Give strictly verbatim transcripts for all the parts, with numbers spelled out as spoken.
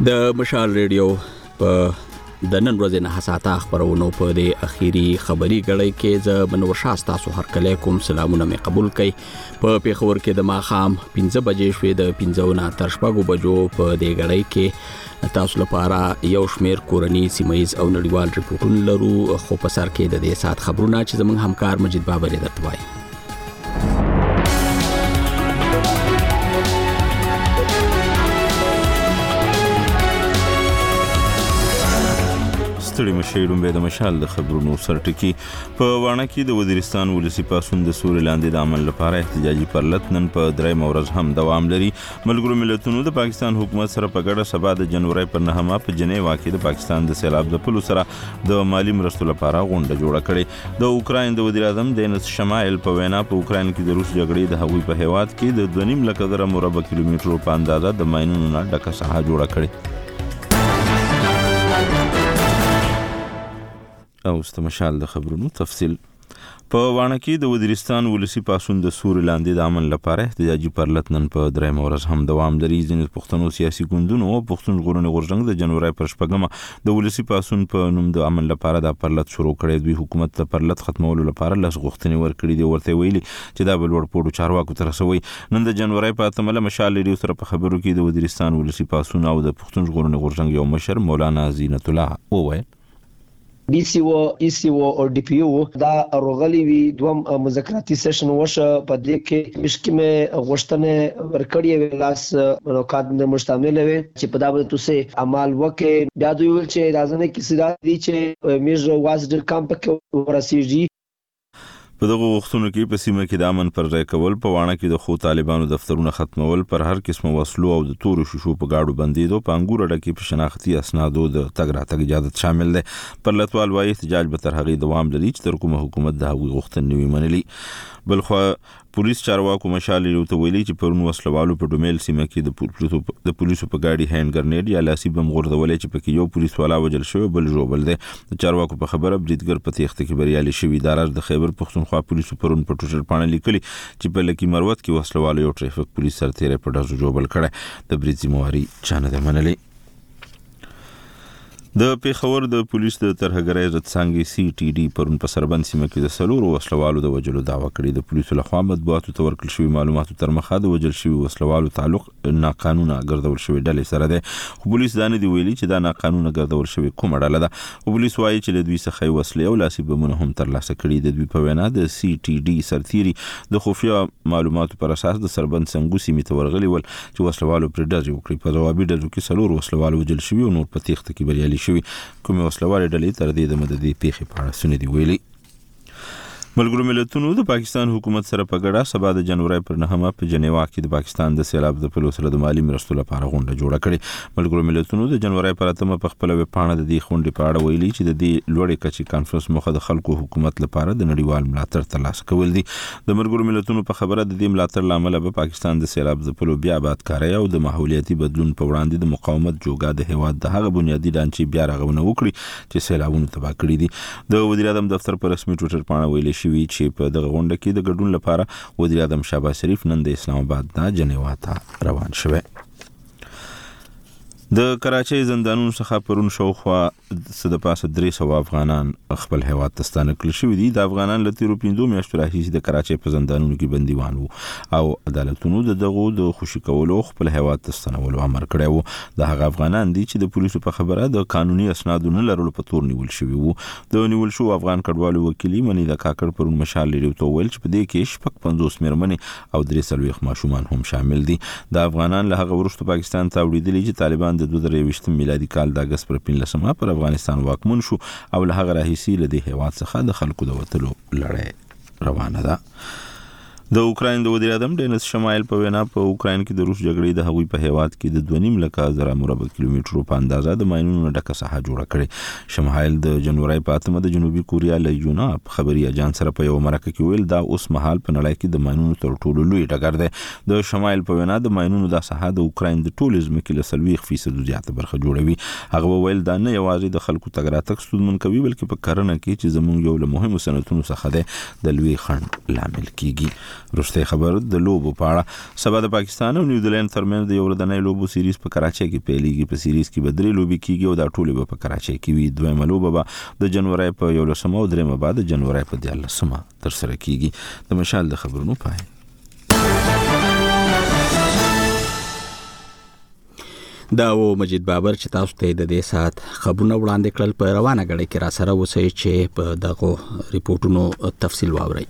د مشال ریډیو په د نن ورځې نه حساته خبرونو په دې اخیری خبري غړی کې ز منور شاه تاسو هر کله کوم سلامونه مې قبول کړئ. په پیښور کې د ماخام پنځه بجې شوې د پنځه نه تر شپږو بجو په دې غړی کې تاسو لپاره یو شمیر کورنی سیمایز او نړیوال ریپورتونه لرو، خو په سر کې د دې سات خبرونه چې زموږ همکار مجید بابر درته وایي. ستړي مشیرون به د مشال د خبرونو سرټکی په وانه کې د وزیرستان ولسی پاسون د سوري لاندې د عمل لپاره احتجاجي پرلط نن په درې مورز هم دوام لري. ملګرو ملتونو د پاکستان حکومت سره په ګډه سبا د جنوري پر نهمه په جنیوا کې د پاکستان د سیلاب د پلو سره د مالی مرستو لپاره غونډه جوړه کړې. د اوکراین د وزیر اعظم دینس شمایل په وینا په اوکراین کې د روس جګړې د هغوی په هیواد کې د دوه نیم لک زره مربع کیلومترو په اندازه د ماینونو نه ډکه ساحه جوړه کړې. او استمشال د خبرونو تفصیل په وانه کې د وزیرستان ولسی پاسون د سوري لاندې د عمل لپاره احتجاجي پرلط نن په درې مورز هم دوام لري. ځینې پښتنو سیاسي ګوندونو او پښتون ژغورنې غورځنګ د جنوري پر شپږمه د ولسی پاسون په نوم د عمل لپاره د پرلط شروع کړی. دوی حکومت ته پرلط ختمولو لپاره لږ غوښتنې ورکړي دي، ورته ویلي چې دا بل ورپوړو چارواکو ته رسوي. نن د جنوري په اتمه مشال لري سره په خبرو کې د وزیرستان ولسی پاسون او د پښتون ژغورنې غورځنګ یو مشر مولانا زینت الله وویل ډي سي او ای سی او او ډي پی او دا روغلی وی دوم مذاکراتی سیشن وشه په دې کې مشکمه غوښتنه ورکړی ویلاس نوکات نه مشتمل وي چې په دا باندې توسه عمل وکړي. بیا دوی ول چې راځنه کې سیدا دي چې میژ واز د کمپ کې ورسیږي. په دغه وختونو کې په سیمه کې د امن پر ځای کول، په وانه کې د خو طالبانو دفترونه ختمول، پر هر قسم وسلو او د تورو شیشو په گاډو بندیدو، په انګور ډکه په شناختی اسنادو د تګ راتګ اجازه شامل ده. پر لټوال وايي احتجاج به تر هغه دوام لري چې تر کومه حکومت د هغوی غوښتنې وي منلي. بلخو پولیس چارواکو مشال ته ویلي چې پرون وسلوالو په ډومیل سیمه کې د پولیسو د پولیسو په غاډي هاند ګرنیډ یا لاسي بم غورځولې چې پکې یو پولیس والا وجل شوی بل جوړبل دی. د چارواکو په خبره بریدګر په تخته کې بریالي شوی. اداره د خیبر پښتونخوا پولیسو پرون په ټوټر پاڼه لیکلي چې په لکی مروت کې وسلوالو یو ټریفیک پولیس سرتیری په ډزو جوړبل کړي. د برید ذمہواری چانه ده منلي. د پیښور د پولیس د ترهګرۍ ضد څانګې سی ټي ډي پرون په سربند سیمه کې د سلورو وسلوالو د وجلو دعوه کړې. د پولیسو لخوا مطبوعاتو ته ورکړل شوي معلوماتو تر مخه د وجل شوي وسلوالو تعلق ناقانونه ګرځول شوی ډلې سره ده. خو پولیس دا نه دی ویلي چې دا ناقانونه ګرځول شوی کومه ډله ده. پولیس وایي چې له دوی څخه وسلې او لاسي بمونه هم ترلاسه کړي. د دوی په وینا د سی ټي ډي سرتیري د خفیه معلوماتو پر اساس د سربند څنګه سیمه ته ورغلي ول چې وسلوالو پر ډز وکړي. په جوابي ډزو کې سلور وسلوالو وجل شوي او نور په تخته کې بریالي شوي. کوم وسلوال ډلې تر دې د مددي پیښې په اړه سن دي ویلي. ملګرو ملتونو د پاکستان حکومت سره په ګډه سبا د جنوري پر نهمه په جنیوا کې د پاکستان د سیلاب د پلو سره د مالی مرستو لپاره غونډه جوړه کړې. ملګرو ملتونو د جنوري پر اتمه په خپل وپاڼه د دې غونډې په اړه ویلي چې د دې لوړې کچې کانفرنس مخه د خلکو حکومت لپاره د نړیوال ملاتړ ترلاسه کول دي. د ملګرو ملتونو په خبره د دې ملاتړ لامل به پاکستان د سیلاب د پلو بیا آبادکاري او د ماحولیاتي بدلون په وړاندې د مقاومت جوګه د هیواد د هغه بنیادی ډانچې بیا رغونه وکړي چې سیلابونه تباه کړي دي. د وزیر اعظم دفتر په رسمي ټویټر باندې ویلي شوی چې په غونډه کې د ګډون لپاره وزیر اعظم شهباز شریف نن د اسلام آباد نه جنیوا ته روان شوه. د کراچۍ زندانونو څخه پرون شاوخوا د پاسه درې سوه افغانان خپل هیواد ته ستانه کړل شوي دي. د افغانان له تیرو پنځو میاشتو راهیسې د کراچۍ په زندانونو کې بندیوان وو او عدالتونو د دغو د خوشي کولو خپل هیواد ته ستنولو امر کړی وو. د هغه افغانان دي چې د پولیسو په خبره د قانوني اسنادو نه لرلو په تور نیول شوي وو. د نیول شو افغان کډوالو وکیل منی د کاکړ پرون مشال لري تو ویل چې په دې کې شپږ پنځوس مېرمنې او درې څلوېښت ماشومان هم شامل دي. د افغانان له هغه وروسته پاکستان ته وړاندې چې طالبان د دوه زره یوویشت میلادي کال د اگست پر پنځلسمه پر افغانستان واکمن شو او له هغه راهیسې له دې هیواد څخه د خلکو د وتلو لړۍ روانه ده. د اوکراین د وزیر اعظم دینس شمایل په وینا په اوکراین کې د روس جګړې د هغوی په هیواد کې د دوه نیم لک زره مربع کیلومترو په اندازه د ماینونو ډکه ساحه جوړه کړې. شمایل د جنوري په اتمه د جنوبي کوریا له یونا خبري اجانس سره په یو مرکه کې ویل دا اوس مهال په نړۍ کې د ماینونو تر ټولو لوی ډګر دی. د شمایل په وینا د ماینونو د ساحه د اوکراین د ټول ځمکې له څلوېښت فیصد زیاته برخه جوړوي. هغه ویل دا نه یوازې د خلکو تګ راتګ ستونزمن کوي بلکې په کرنه کې چې زموږ یو له مهمو صنعتونو څخه دی د لوی خنډ لامل کیږي. وروستي خبر د لوبو په اړه. سبا د پاکستان او نیوزیلند ترمنځ د یو ورځنۍ لوبو سیریز په کراچۍ کې پیلېږي. په سیریز کې به درې لوبې کیږي او دا ټولې به په کراچۍ کې وي. دویمه لوبه به د جنوري په یولسمه او درېمه به د جنوري په دیارلسمه ترسره کیږي. د مشال د خبرونو پای. دا و مجید بابر چې تاسو ته د دې سات خبرونه وړاندې کړل. په روانه غړي کې را سره وسی چې په دغه ریپورتونو تفصیل واوري.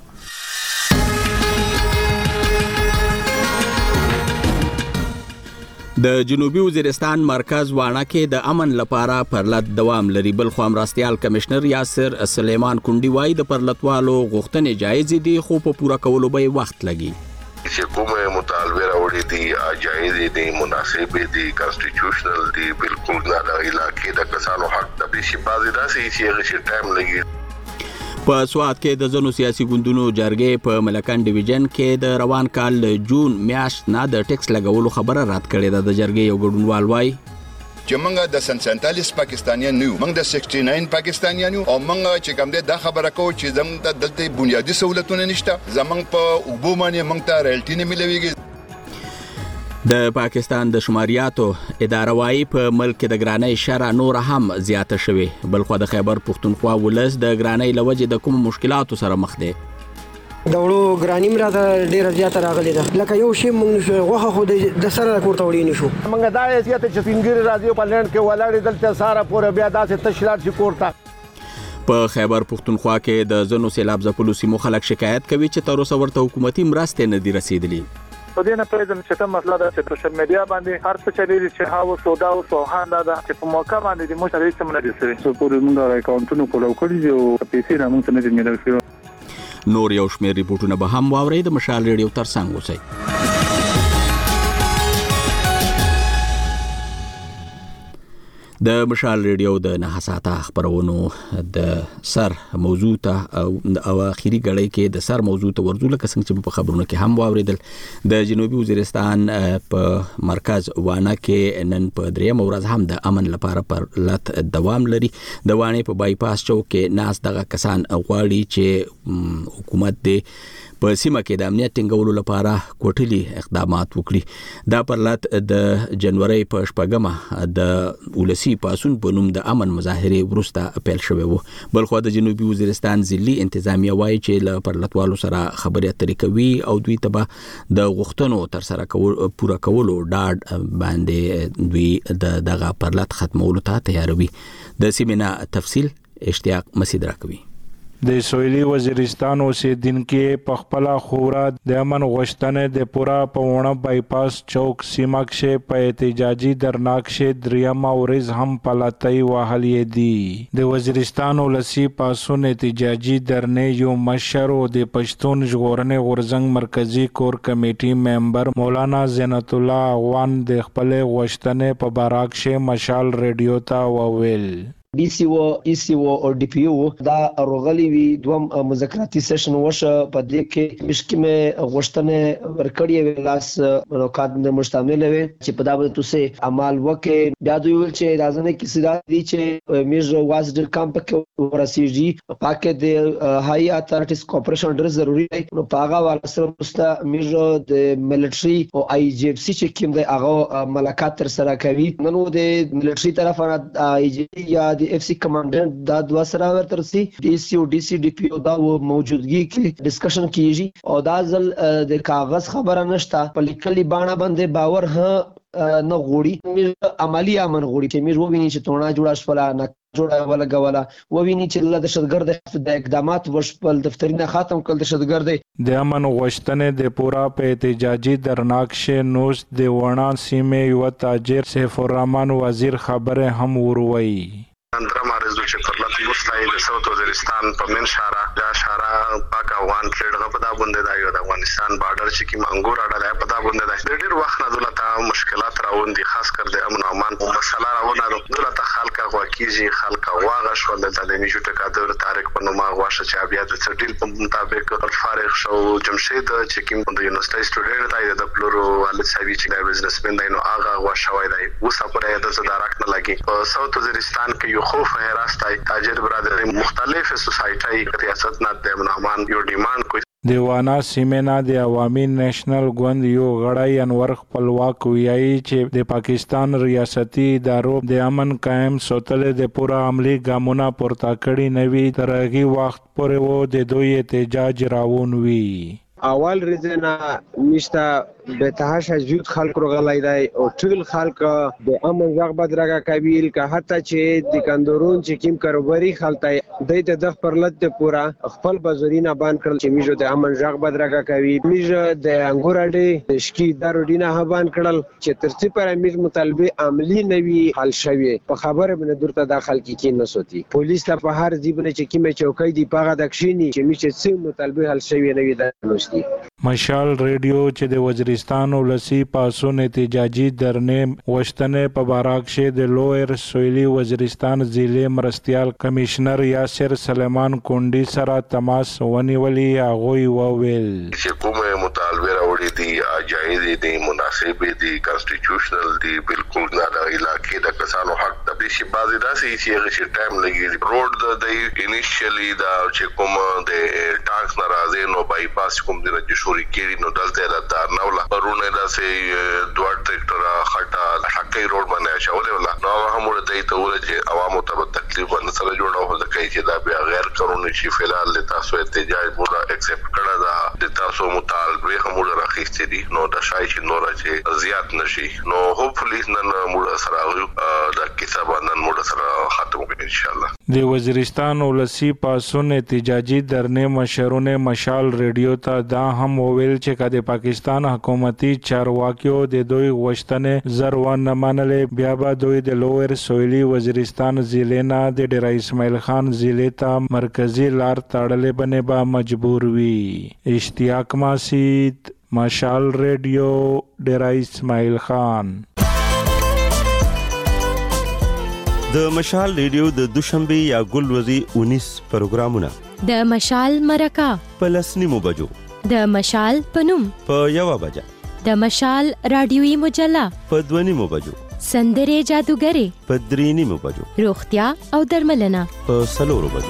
د جنوبي وزیرستان مرکز وانه کې د امن لپاره پرلط دوام لري. بل خو مرستيال کمشنر یاسر سلیمان کونډي وای د پرلطوالو غوښتنې جایز دي خو په پوره کولو به وخت لګي. چې کومه مطالبه راوړي دي جایز دي مناسب دي کانسټیټیوشنل دي بالکل نه د علاقې د کسانو حق د بشي بازي داسې چې هغه ټایم لګي. په سواد کې د ځنو سیاسي ګوندونو جرګې په ملکان ډیویژن کې د روان کال جون میاشت نه د ټیکس لګولو خبره رد کړې ده. د جرګې یو ګډونوال وای چې موږ د سنسنتالیس پاکستانیان نیو موږ د سکسټي ناین پاکستانیان او موږ چې کوم د خبره کوو چې زموږ د دلته بنیادی سہولتونه نشته. زموږ په اوبو باندې موږ ته رالټي نه ملويږي. د پاکستان د شماریاتو اداره وايي په ملک د ګرانۍ شرع نور هم زیاته شوه. بل خو د خیبر پښتونخوا ولس د ګرانۍ لوجه د کوم مشکلاتو سره مخ دي. د وړو ګرانی مراته ډیره زیاته راغلی ده. لکه یو شی موږ غوخه خو د سره کوړه وړي نشو. موږ دا حیثیت چې سنگری راځي په لند کې ولاړې دلته ساره پوره بیا داسې تشلات شي کوړه. په خیبر پښتونخوا کې د زنو سیلاب ځپلو سیمو خلک شکایت کوي چې تر اوسه ورته حکومتي مرستې نه دي رسیدلې. په دې نه پېژن چې ته مسله ده چې سوشل میډیا باندې هر څه چلیږي چې هاو سودا او سوهان دا چې په موقع باندې د مشرۍ سم نه دي سوي. څو پورې موږ اکاونټونو کولو کړی او پیسې نه موږ نه دي ملي. نور یو شمېر ریپورتونه به هم واوري. د مشال ریډیو ترڅنګ اوسئ. د مشال ریډیو د نه ساعته خبرونو د سر موضوع ته او اخیری غړي کې د سر موضوع ته ورزول کسنګ چې په خبرونو کې هم واوریدل. د جنوبي وزیرستان په مرکز وانه کې نن په دریم ورځ هم د امن لپاره پرلط دوام لري. د وانه په بایپاس چوک کې ناس دغه کسان غواړي چې حکومت دې په سیمه کې د امنیت ټینګولو لپاره کوټلي اقدامات وکړي. دا پرلط د جنوري په شپږمه د ولسی پاسون په نوم د امن مظاهره ورسته پیل شوه وو. بل خو د جنوبي وزیرستان ضلعي انتظامیه وایي چې له پرلطوالو سره خبرې اترې کوي او دوی ته به د غوښتنو تر سره کول پوره کولو ډاډ باندې دوی د دغه پرلط ختمولو ته تیاروي. د سیمه تفصیل اشتیاق مسید راکوي. د سویلي وزیرستان اوسیدونکو په خپل خورا د امن غوښتنې د پورا پونه بایپاس چوک سیمه کې په احتجاجي درناکشه دریم اورز هم پلاتای وهلې دي. د وزیرستان ولسی پاسون احتجاجي درنې یو مشر او د پښتون ژغورنې غورزنګ مرکزی کور کمیټي ممبر مولانا زینت الله اغوان د خپل غوښتنې په باراکشه مشال ریډیو ته وویل. ډي سي او ای سي او او ډي پی او دا روغلي وی دوم مذاکراتي سیشن وشه په دې کې مشکمه غوښتنه ورکړی ویلاس ملوکات نه مشتمل وي چې په دا باندې توسه عمل وکړي. بیا دوی ول چې راځنه کې سیدا دي چې میژ واز ډر کمپ کې ورسیږي پاکه د هاي اتارټیز کوپریشن ډر ضروری دی. نو پاغه واسره مستا میژ د ملټري او آی جی اف سی چې کوم دی هغه ملکات تر سره کوي. نو د ملټري طرف نه آی جی یا اف سی کمانډنټ دا دوا سره ورترسي ډي سی او ډي سی ډي پی او دا موجودګي کې ډسکشن کیږي او دا ځل د کاغذ خبره نشته په لیکلي باندې باندې باور ه نه غوړي مې عملی امن غوړي چې مې وویني چې تونه جوړه شولا نه جوړه ولا غوالا وویني چې الله د شتګرد د اقدامات وشپل دفترینه خاتم کول د شتګرد د امن غوښتنې د پورا په احتجاجي درناکشه نوش د ونا سیمه یو تاجر سیف الرحمن وزیر خبره هم وروي. اندرا مارزو چې پرلط مستعد د سوت وزیرستان په من شارع دا شارع پاک افغان ټریډ غپدا باندې دا یو د افغانستان بارډر چې کی منګور اړه په دا باندې دا ډېر وخت نه دلته مشکلات راوندي خاص کر د امن او امان په مسله راونه دلته خلک غواکیږي خلک واغه شو د تعلیمي جوړه کادر تاریخ په نوما غواشه چې بیا د سټیل په مطابق فارغ شو جمشید چې کوم د یونیورسيټي سټوډنټ دی د پلورو والد صاحب چې د بزنسمن دی نو هغه غواشه وای دی اوسه پرې د صدارت نه لګي په سوت وزیرستان کې یو خوف هراستای تاجر برادری مختلف سوسایټي ریاست نه د امن امان یو ډیماند کوي. دیوانا سیمنا د عوامي نېشنل ګوند یو غړی انور خپلواک ویایي چې د پاکستان ریاستي ادارو د امن قائم ساتلو د پوره عملی ګامونه پورته کړي نوي تر هغه وخت پورې و د دوی احتجاج راون وی. اول ریزنا نشتا به تهاش زیات خلک راغلای دی او ټول خلک د امن رغبت راګه قبیل که حتی چې د کندورون چې کیم کاروباري خلک د د خپلت د پورا خپل بازارینه باندې کړل چې میجو د امن رغبت راګه کوي میجو د انګور اډي شکی دارو دینه هبان کړل چې ترڅ پر امیر مطالبه عملی نوي حل شوی په خبره باندې درته داخل کی کین نسوتی پولیس ته په هر ځای باندې چې کیمه چوکۍ دی پاغه دښینی چې میچ څه مطالبه حل شوی نوي دانوستي. مشال ریډیو چې د وزیرستان ولسی پاسون احتجاجي درنې وشتنه په باراک شه د لوئر سویلی وزیرستان ضلع مرستيال کمشنر یاسر سلیمان کونډي سره تماس ونیولي اغوي وویل چې کومه مطالبه راوړي دي جایز دي مناسب دي کانسټیټیوشنل دي بالکل نه د علاقې د کسانو حق د بشي بازي داسې چې هغه ټایم لګي روډ د انیشلی دا چې کوم د ټاکس ناراضي نو بای پاس کوم د شوري کېری نو دلته راته نولا پرونه داسې دوه ټریکټر خټه حقي روډ باندې شاولې ولا نو هم ورته ته ول چې عوامو ته تکلیف ونه سره جوړه هو ځکه چې دا بیا غیر قانوني شي فلال له تاسو احتجاج موږ اکسپټ کړه دا د تاسو مطالبه هم راخېستې دي نو د شای چې نور چې زیات نشي نو هوپفلی نن موږ سره دا کتاب نن موږ سره ختم کړو ان شاء الله. د وزیرستان ولسی پاسون احتجاجي درنې مشرونه مشال ریډیو ته دا هم وویل چې د پاکستان حکومتي چارواکیو د دوی غوښتنې زر و نه منلې بیا به دوی د لوئر سویلی وزیرستان ضلع نه د ډیر اسماعیل خان ضلع ته مرکزی لار تړلې بنې به مجبور وي. اشتیاق ماسید مشال ریډیو ډیر اسماعیل خان. د مشال ریډیو د دوشنبه یا ګلوري انیس پروګرامونه د مشال مرکه په لسنیمو بجو د مشال پنوم په یو بجه د مشال رادیوي مجله په دونیمو بجو سندره جادوګری په درینیمو بجو روغتیا او درملنه په سلورو بجو.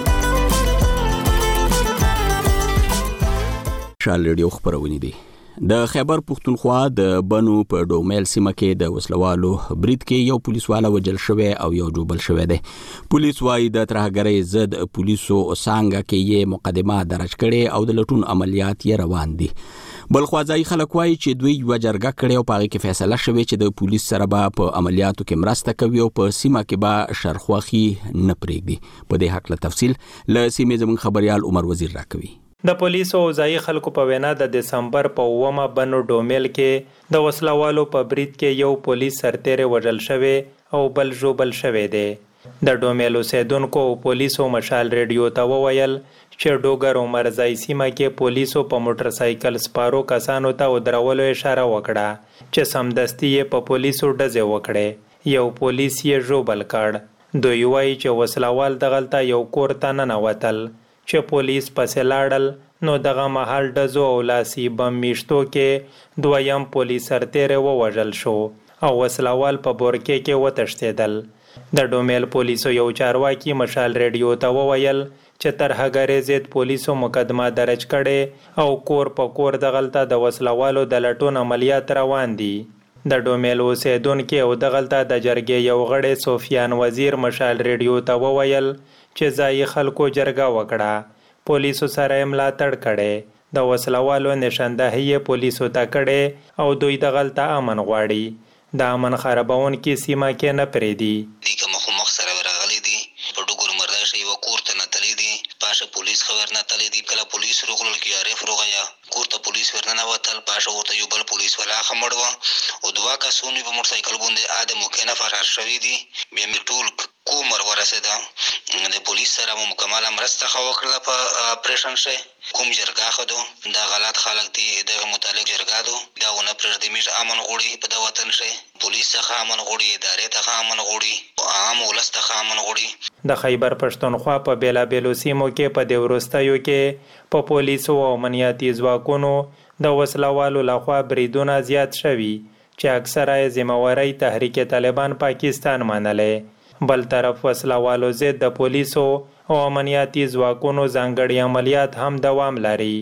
شال ریډیو خبرونه دي. د خیبر پختونخوا د بنو په ډومیل سیمه کې د وسلوالو برید کې یو پولیسوالا وجل شوی او یو جوبل شوی دی. پولیس وايي د ترهګرۍ ضد پولیسو څنګه کې یې مقدمه درج کړي او د لټون عملیات یې روان دي. بل خوازای خلک وايي چې دوی یو جرګه کړي او پاره کې فیصله شوه چې د پولیس سره به په عملیاتو کې مرسته کوي او په سیمه کې به شرخواخي نه پرېږدي. په دې حق له تفصیل له سیمې زموږ خبريال عمر وزیر راکوي. د پولیسو او ځایي خلکو په وینا د دسمبر په اومه بنو ډومیل کې د وسلوالو په برید کې یو پولیس سرتیری وژل شوی او بل ژوبل شوی دی. د ډومیل اوسیدونکو او پولیسو مشال ریډیو ته وویل چې ډوګر او مرزای سیمه کې پولیسو په موټر سایکل سپارو کسانو ته ودرولو اشاره وکړه چې سمدستي یې په پولیسو ډزې وکړې. یو پولیس یې ژوبل کړ. دوی وایي چې وسلوال دغلته یو کور ته ننوتل چې پولیس پسې لاړل نو دغه مهال ډزو او لاسي بم میشتو کې دویم پولیس سرتیری ووژل شو او وسلوال په بورکې کې وتښتېدل. د ډومیل پولیسو یو چارواکي مشال ریډیو ته وویل چې ترهګرۍ ضد پولیسو مقدمه درج کړي او کور په کور دغلته د وسلوالو د لټون عملیات روان دي. د ډومیل اوسیدونکي او دغلته د جرګې یو غړی سفیان وزیر مشال ریډیو ته وویل چې ځایي خلکو جرګه وکړه. پولیسو سره ملاتړ کړي. د وسلوالو نشاندهي پولیسو ته کړي او دوی دغلته امن غواړي. د امن خرابونکي سیمه کې نه پریدي. دیګه مخ سره راغلي دي په ډوګور مردا شي و کور ته نه تللی دي پاشه پولیس خبر نه تللی دي کله پولیس روغلل کې عارف روغیا کور ته پولیس ورننه وتل پاشه ورته یو بل پولیس ولا خمړوا او دوا کا سونی په موټر سایکل باندې ادم مخنه فرار شوی دي بیا می ټول کومر ورسېده. د پولیس سره مو مکمله مرسته خو وکړه په اپریشن شه کوم جرګه خدو دا غلط خلک دي د متعلق جرګه دو دا ونه پرځدي میش امن غوړي په د وطن شه پولیس څخه امن غوړي ادارې ته امن غوړي عام ولس ته امن غوړي. د خیبر پښتونخوا په بیلا بیلو سیمو کې په د ورستایو کې په پولیسو او امنیتي ځواکونو د وسلوالو لخوا بریدونه زیات شوي چې اکثره ذمہواری تحریک طالبان پاکستان منلې. بل طرف وسلوالو ضد د پولیسو او امنیتي ځواکونو ځانګړي عملیات هم دوام لري.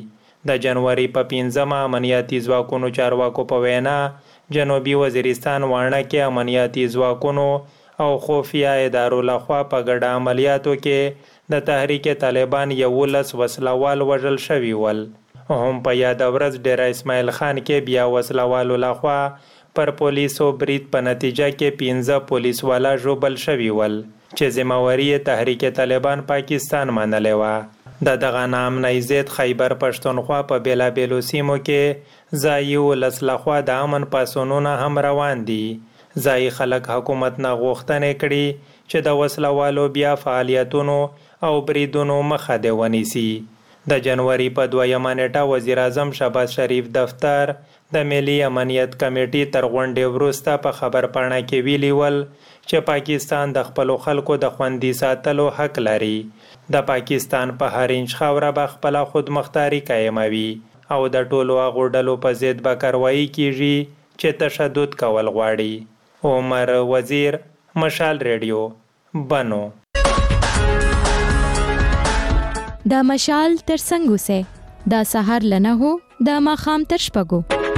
د جنوري په پنځمه امنیتي ځواکونو چارواکو په وینا جنوبي وزیرستان واڼه کې امنیتي ځواکونو او خفیه ادارو لخوا په ګډه عملیاتو کې د تحریک طالبان یولس وسلوال وژل شوي ول. هم په یاد ورځ ډیره اسماعیل خان کې بیا وسلوالو لخوا پر پولیسو برید په نتیجه کې پنځه پولیس والا ژوبل شوي ول چې ذمہواری تحریک طالبان پاکستان منلې وه. د دغه ناامنۍ ضد خیبر پښتونخوا په بیلابیلو سیمو کې ځایي ولس لخوا د امن پاڅونونه هم روان دي. ځایي خلک حکومت نه غوښتنې کړي چې د وسلوالو بیا فعالیتونو او بریدونو مخه دې ونیسي. د جنوري په دویمه نیټه وزیر اعظم شهباز شریف دفتر د ملي امنیت کمیټې تر غونډې وروسته په خبرپاڼه کې ویلي ول چې پاکستان د خپلو خلکو د خوندي ساتلو حق لري. د پاکستان په هر انچ خاوره به خپله خودمختاري قایموي او د ټولو هغو ډلو په ضد به کاروایي کیږي چې تشدد کول غواړي. عمر وزیر، مشال ریډیو، بنو. دا مشال تر څنګه سه دا سحر لنه هو دا ماخام تر شپږو.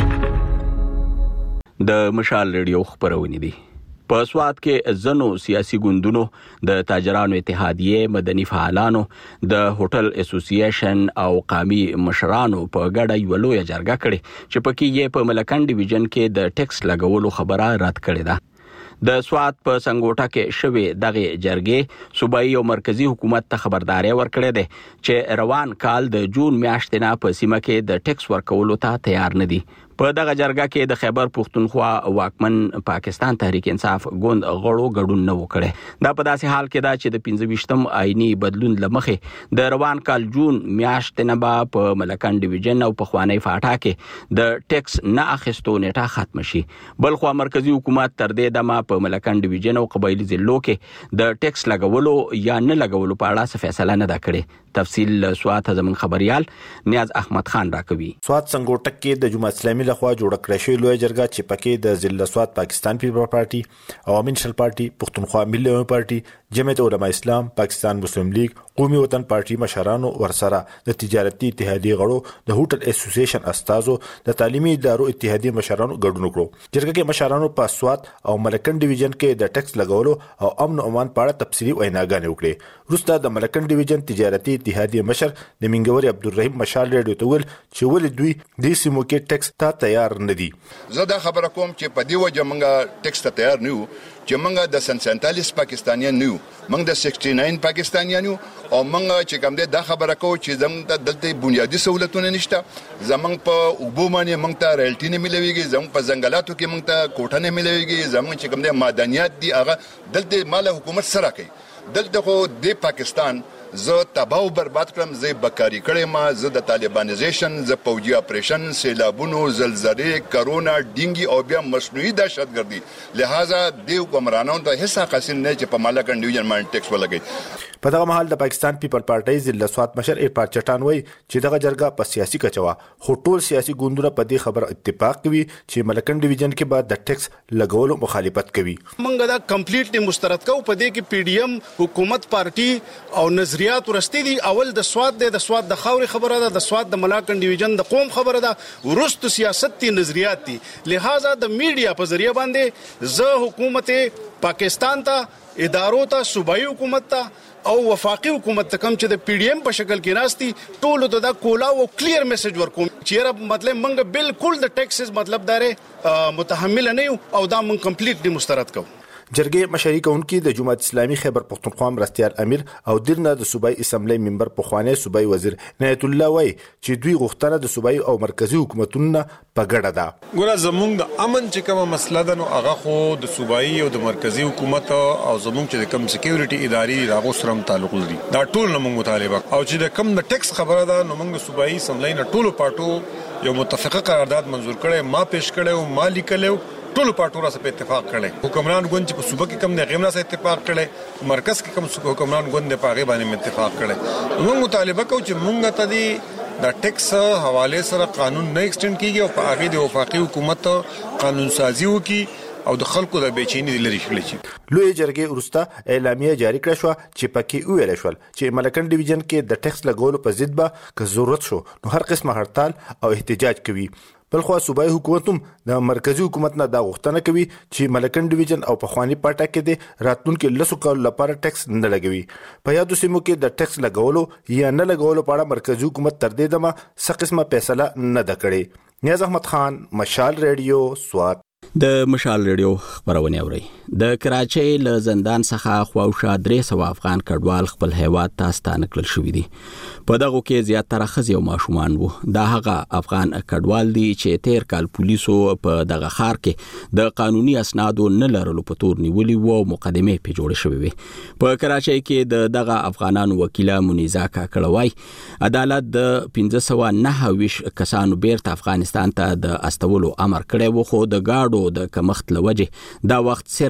د مشال ریډیو خبرونه دي. په سواد کې ځنو سیاسي ګوندونو د تاجرانو اتحادیه، مدني فعالانو، د هوټل اسوسییشن او قومي مشرانو په ګډه یو لوی جرګه کړې چې پکې یې په ملکن ډیویژن کې د ټیکس لګولو خبره رد کړې ده. د سواد په سنګوټه کې شوی دغه جرګې صوبایي او مرکزی حکومت ته خبرداري ورکړې ده چې روان کال د جون میاشتې نه په سیمه کې د ټیکس ورکولو ته تیار نه دي. په دغه جرګه کې د خیبر پښتونخوا واکمن پاکستان تحریک انصاف ګوند غړو ګډون نه وکړي. دا په داسې حال کې ده چې د پنځه ویشتم آئینی بدلون لمخې د روان کال جون میاشتې نه به په ملکن ډیویژن او په خوانی فاټا کې د ټیکس نه اخیستو نیټه ختم شي. بل خو مرکزی حکومت تر دې دمه په ملکن ډیویژن او قبایلی ضلعو کې د ټیکس لګولو یا نه لګولو په اړه څه فیصله نه ده کړې. تفصیل سواد زمون خبريال نیاز احمد خان راکوي. سواد سنگوټک کې د جماعت اسلامي لخوا جوړ کړی شوی لوی جرګه چې پکې د ضلع سواد پاکستان پیپل پارټي، عوامي نېشنل پارټي، پښتونخوا ملي پارټي، جمعیت علماء اسلام، پاکستان مسلم لیگ، قومي وطن پارټي مشرانو ورسره د تجارتي اتحادیې غړو، د هوټل اسوسییشن استادو، د تعلیمي ادارو اتحادیې مشرانو ګډون وکړو. جرګه کې مشرانو په سواد او ملکن ډیویژن کې د ټیکس لګولو او امن او امان په اړه تفصیلي ویناګانې وکړې. وروسته د ملکن ډیویژن تجارتي اتحادیې مشر د منګوري عبدالرحیم مشال ریډیو ته ویل چې ولې دوی د سیمو کې ټیکس ته تیار نه دي. زه دا خبره کوم چې په دې وجه موږ ټیکس ته تیار نه یو چې موږ د سن سینتالیس پاکستانیان نه یو، موږ د سکسټي ناین پاکستانیان یو او موږ چې کوم دا خبره کوو چې زموږ د دلته بنیادی سہولتونه نشته. زموږ په اوبو باندې موږ ته رالټي نه ملويږي، زموږ په ځنګلاتو کې موږ ته کوټه نه ملويږي، زموږ چې کوم د معدنیات دي هغه دلته مال حکومت سره کوي. دلته خو د پاکستان زه تباہ و برباد کړم، زه بکاری کړم، زه د طالبانیزیشن، زه پوجي اپریشن، سیلابونو، زلزلې، کرونا، ډینګي او بیا مصنوعي دهشتګردي. لہذا د حکمرانانو ته هیڅ قصین نه چې په مالکن ډیویژن باندې ټیکس ولګي. په دغه محل د پاکستان پیپل پارټي ضلع سواد مشر ارفان چټان وایي چې دغه جرګه په سیاسي کچوا خو ټول سیاسي ګوندونه په دې خبره اتفاق کوي چې ملکن ډیویژن کې بعد د ټیکس لګولو مخالفت کوي. موږ دا کمپلیټلی مسترد کوو. په دې کې پی ډی ایم حکومت پارټي او نظریات ورسته دي. اول د سواد د سواد د خاوري خبره ده، د سواد د ملکن ډیویژن د قوم خبره ده، ورست سیاست تی نظریات دي. لہذا د میډیا په ذریعہ باندې زه حکومت پاکستان ته، ادارو ته، صوبایي حکومت ته او وفاقي حکومت ته کم چې د پی ډی ایم په شکل کې ناشتي ټولو ته دا کولا او کلیر میسج ورکوم چې مطلب منګ بالکل د ټیکسز مطلب داره متحمل نه یو او دا من کمپلیټلی مسترد کوو. جرګې مشري کوونکي د جماعت اسلامي خیبر پښتونخوا مرستيال امیر او درنه د صوبایي اسمبلی ممبر په خوانه صوبایي وزیر نعیت الله وای چې دوی غوښتنه د صوبایي او مرکزی حکومتونو په ګډه ده. ګوره زمونږ د امن چې کومه مسله ده نو هغه خو د صوبایي او د مرکزی حکومت او زمونږ چې کوم سکیورټي ادارې راغو سره تعلق لري دا ټول نو موږ مطالبه او چې د کم د ټیکس خبره ده نو موږ صوبایي اسمبلی نه ټولو پټو یو متفقه قرارداد منزور کړي، ما پیش کړي او ما لیکلو ټول پټورا سره اتفاق کړي. حکمران ګوند چې په صوبه کې کم نه غیمنا سره اتفاق کړي، مرکز کې کم حکمران ګوند په هغه باندې اتفاق کړي. موږ مطالبه کوو چې موږ ته دي د ټیکس حواله سره قانون نه ایکسټند کیږي او په هغه د وفاقي حکومت قانون سازي وکړي او د خلکو د بیچینی لري شولې شي. لوی جرګې ورسته اعلامیه جاری کړه شو چې پکې ویل شول چې ملکن ډیویژن کې د ټیکس لګولو په ضد به که ضرورت شو نو هر قسمه هړتال او احتجاج کوي. بلخو صوبایي حکومت هم د مرکزی حکومت نه دا غوښتنه کوي چې ملکن ډیویژن او په خواني پټه کې د راتلونکو لسو کال لپاره ټیکس نه لګوي. په یادو سیمو کې د ټیکس لګولو یا نه لګولو په اړه مرکزی حکومت تر دې دمه څه قسمه فیصله نه ده کړې. نیاز احمد خان، مشال ریډیو، سوات. د مشال ریډیو خبرونه اوري. د کراچۍ له زندان څخه خواوشا درې سوه افغان کډوال خپل هیواد ته ستانه کړل شوي دي. په دغه کې زیاتره ښځې او ماشومان وو. دا هغه افغان کډوال دي چې تیر کال پولیسو په دغه ښار کې د قانوني اسنادو نه لرلو په تور نیولي وو او مقدمې پې جوړې شوې وې. په کراچۍ کې د دغه افغانانو وکیله منیزا کاکړه وایي عدالت د پنځه سوه نهه ویشت کسانو بیرته افغانستان ته د استولو امر کړی و، خو د ګاډو د کمښت له وجې دا وخت صرف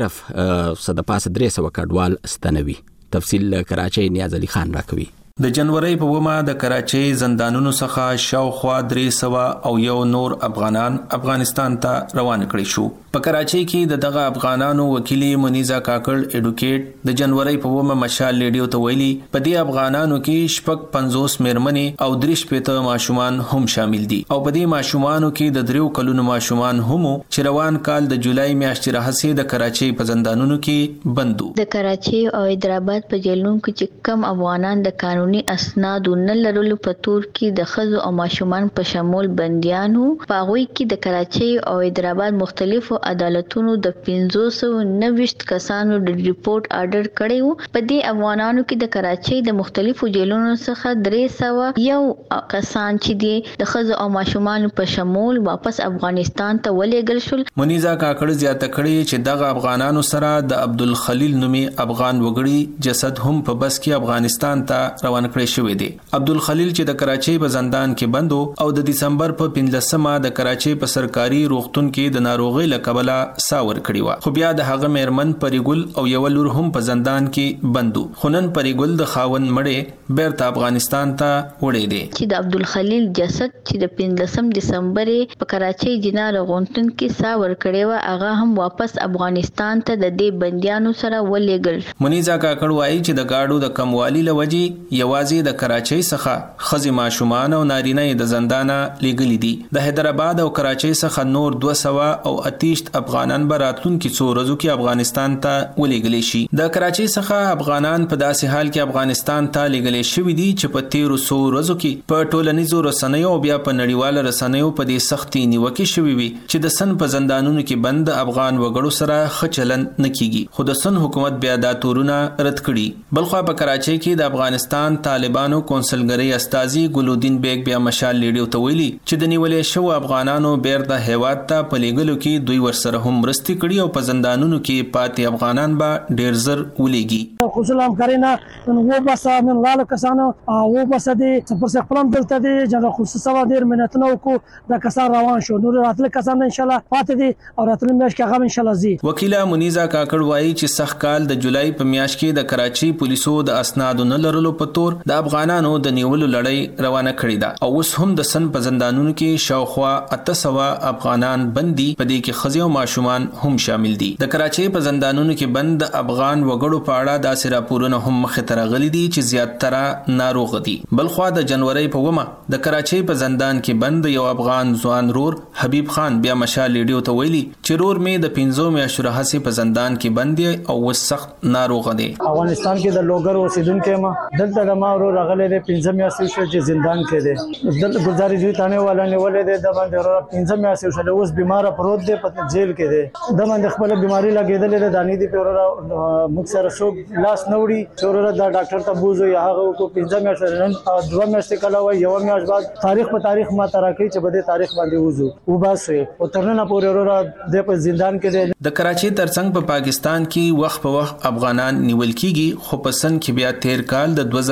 څه د پاسه درې سوه کډوال ستنوي. تفصیل کراچۍ نیاز علي خان راکوي. د جنوري په ومه د کراچۍ زندانونو څخه شاوخوا درې سوه او یو نور افغانان افغانستان ته روان کړي شو. په کراچۍ کې د دغه افغانانو وکیلي منیزا کاکړ اډوکیټ د جنوري په ومه مشال ریډیو ته ویلي په دې افغانانو کې شپږ پنځوس میرمنې او درې شپېته ماشومان هم شامل دي او په دې ماشومانو کې د دریو کلونو ماشومان هم چې روان کال د جولای میاشتې راهیسې د کراچۍ په زندانونو کې بندو. د کراچۍ او حیدرآباد په جیلونو کې چې کم افغانان د قانوني اسناد نه لرلو په تور کې د ښځو او ماشومان په شمول بنديانو په هغوی کې د کراچۍ او حیدرآباد مختلفو عدالتونو د پنځه سوه نهه ویشت کسانو د ریپورت آرډر کړی وو. په دې افغانانو کې د کراچۍ د مختلفو جیلونو څخه درې سوه یو کسان چې دي د ښځو او ماشومان په شمول واپس افغانستان ته ولېږل شول. منیزا کاکړ زیاته کړې چې دغه افغانانو سره د عبدالخلیل نومي افغان وګړي جسد هم په بس کې افغانستان ته روان کړی شوی دی. عبدالخلیل چې د کراچۍ په زندان کې بندو او د دسمبر په پنځلسمه د کراچۍ په سرکاري روغتون کې د ناروغۍ له کبله ساور کړی و، خو بیا د هغه میرمن پریګل او یو لور هم په زندان کې بندو. خو نن پریګل د خاوند مړې بیرته افغانستان ته وړې دی. چې د عبدالخلیل جسد چې د پنځلسم دسمبر په کراچۍ جنا روغتون کې ساور کړی و هغه هم واپس افغانستان ته د دې بندیانو سره ولېږل. منیزا کاکړ وایي چې د گاډو د کموالي لوجې یوازې د کراچۍ څخه ښځې ماشومان او نارینه د زندانه لېږلي دي. د حیدرآباد او کراچۍ څخه نور دوه سوه او اتیشت افغانان به راتلونکي څو ورځو کې افغانستان ته ولېږلی شي. د کراچۍ څخه افغانان په داسې حال کې افغانستان ته لېږلی شوي دي چې په تیرو څو ورځو کې په ټولنیزو رسنیو او بیا په نړیواله رسنیو په دې سختې نیوکې شوي وي چې د سن په زندانونو کې بند افغان وګړو سره ښه چلند نه کیږي، خو د سن حکومت بیا دا تورونه رد کړي. بلخوا په کراچۍ کې د افغانستان طالبانو کونسلګرۍ استازي ګلودین بیگ بیا مشال ریډیو ته ویلي چې د نیولې شو افغانانو بیرته هیواد ته په لېږلو کې دوی ورسره هم مرستې کړي او په زندانونو کې پاتې افغانان به ډیر زر ولېږي. خصوصا همکاري نه نو بس من لاله کسانو او بس دې پر څه خپلم دلته دي جنرال خصوصا ډیر مننه وکړو د کسان روان شو نو راتل کسان ان شاء الله پاتې دي او راتل میاشت کې هغه ان شاء الله زی. وکیله منیزا کاکړ وایي چې سخت کال د جولای په میاشت کې د کراچۍ پولیسو د اسنادو نه لرلو په تور د افغانانو د نیولو لړۍ روانه کړې ده او اوس هم د سن په زندانونو کې شاوخوا اته سوه افغانان بندي، په دې کې ښځې او ماشومان هم شامل دي. د کراچۍ په زندانونو کې بند افغان وګړو په اړه داسې راپورونه هم مخې ته راغلي دي چې زیاتره ناروغ دي. بلخوا د جنوري په ومه د کراچۍ په زندان کې بند یو افغان ځوان رور حبیب خان بیا مشال ریډیو ته ویلي چې رور مې د پنځو میاشتو راهیسې په زندان کې بند دی او اوس سخت ناروغ دی. افغانستان کې د لوګر اوسیدونکو ما دلته د ما ورور راغلی دی پنځه میاشتې شو چې زندان کې دی. دلته ګزارې دوی تانه والا نیولې دی د باندې ورور پنځه میاشتې شو اوس بیمار پروت دی په جیل کې دی. د باندې خپل بیماری لګیدلې ده دانی دی په ورور موږ سره شو لاس نوړي چې ورور د ډاکټر ته بوزو یا هغه کو پنځه میاشتې نن دوه میاشتې کله وای یو میاشت بعد تاریخ په تاریخ ما تراکې چې بده تاریخ باندې وځو او باسه او ترنه پورې ورور د په زندان کې دی. د کراچۍ ترڅنګ په پاکستان کې وخت په وخت افغانان نیول کیږي، خو په سن کې بیا تیر کال د دوه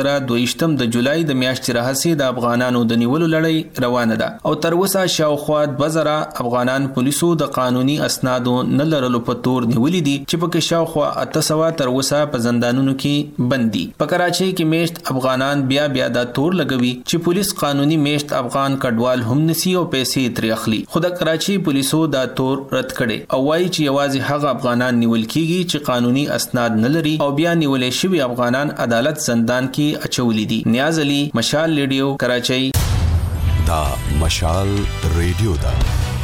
زره دویشتم د جولای د میاشتې راهیسې د افغانانو د نیولو لړۍ روانه ده او تر اوسه شاوخوا دوه زره افغانان پولیسو د قانوني اسنادو نه لرلو په تور نیولي دي چې پکې شاوخوا اته سوه تر اوسه په زندانونو کې بند دي. په کراچۍ کې میشت افغانان بیا بیا دا تور لګوي چې پولیس قانوني میشت افغان کډوال هم نسی او پیسې ترې اخلي. خو د کراچۍ پولیسو دا تور رد کړي او وایي چې یوازې هغه افغانان نیول کیږي چې قانوني اسناد نه لري او بیا نیولې شوي افغانان عدالت زندان کې اچولي دي. نیاز علي، مشال ریډیو، کراچۍ. دا مشال ریډیو دا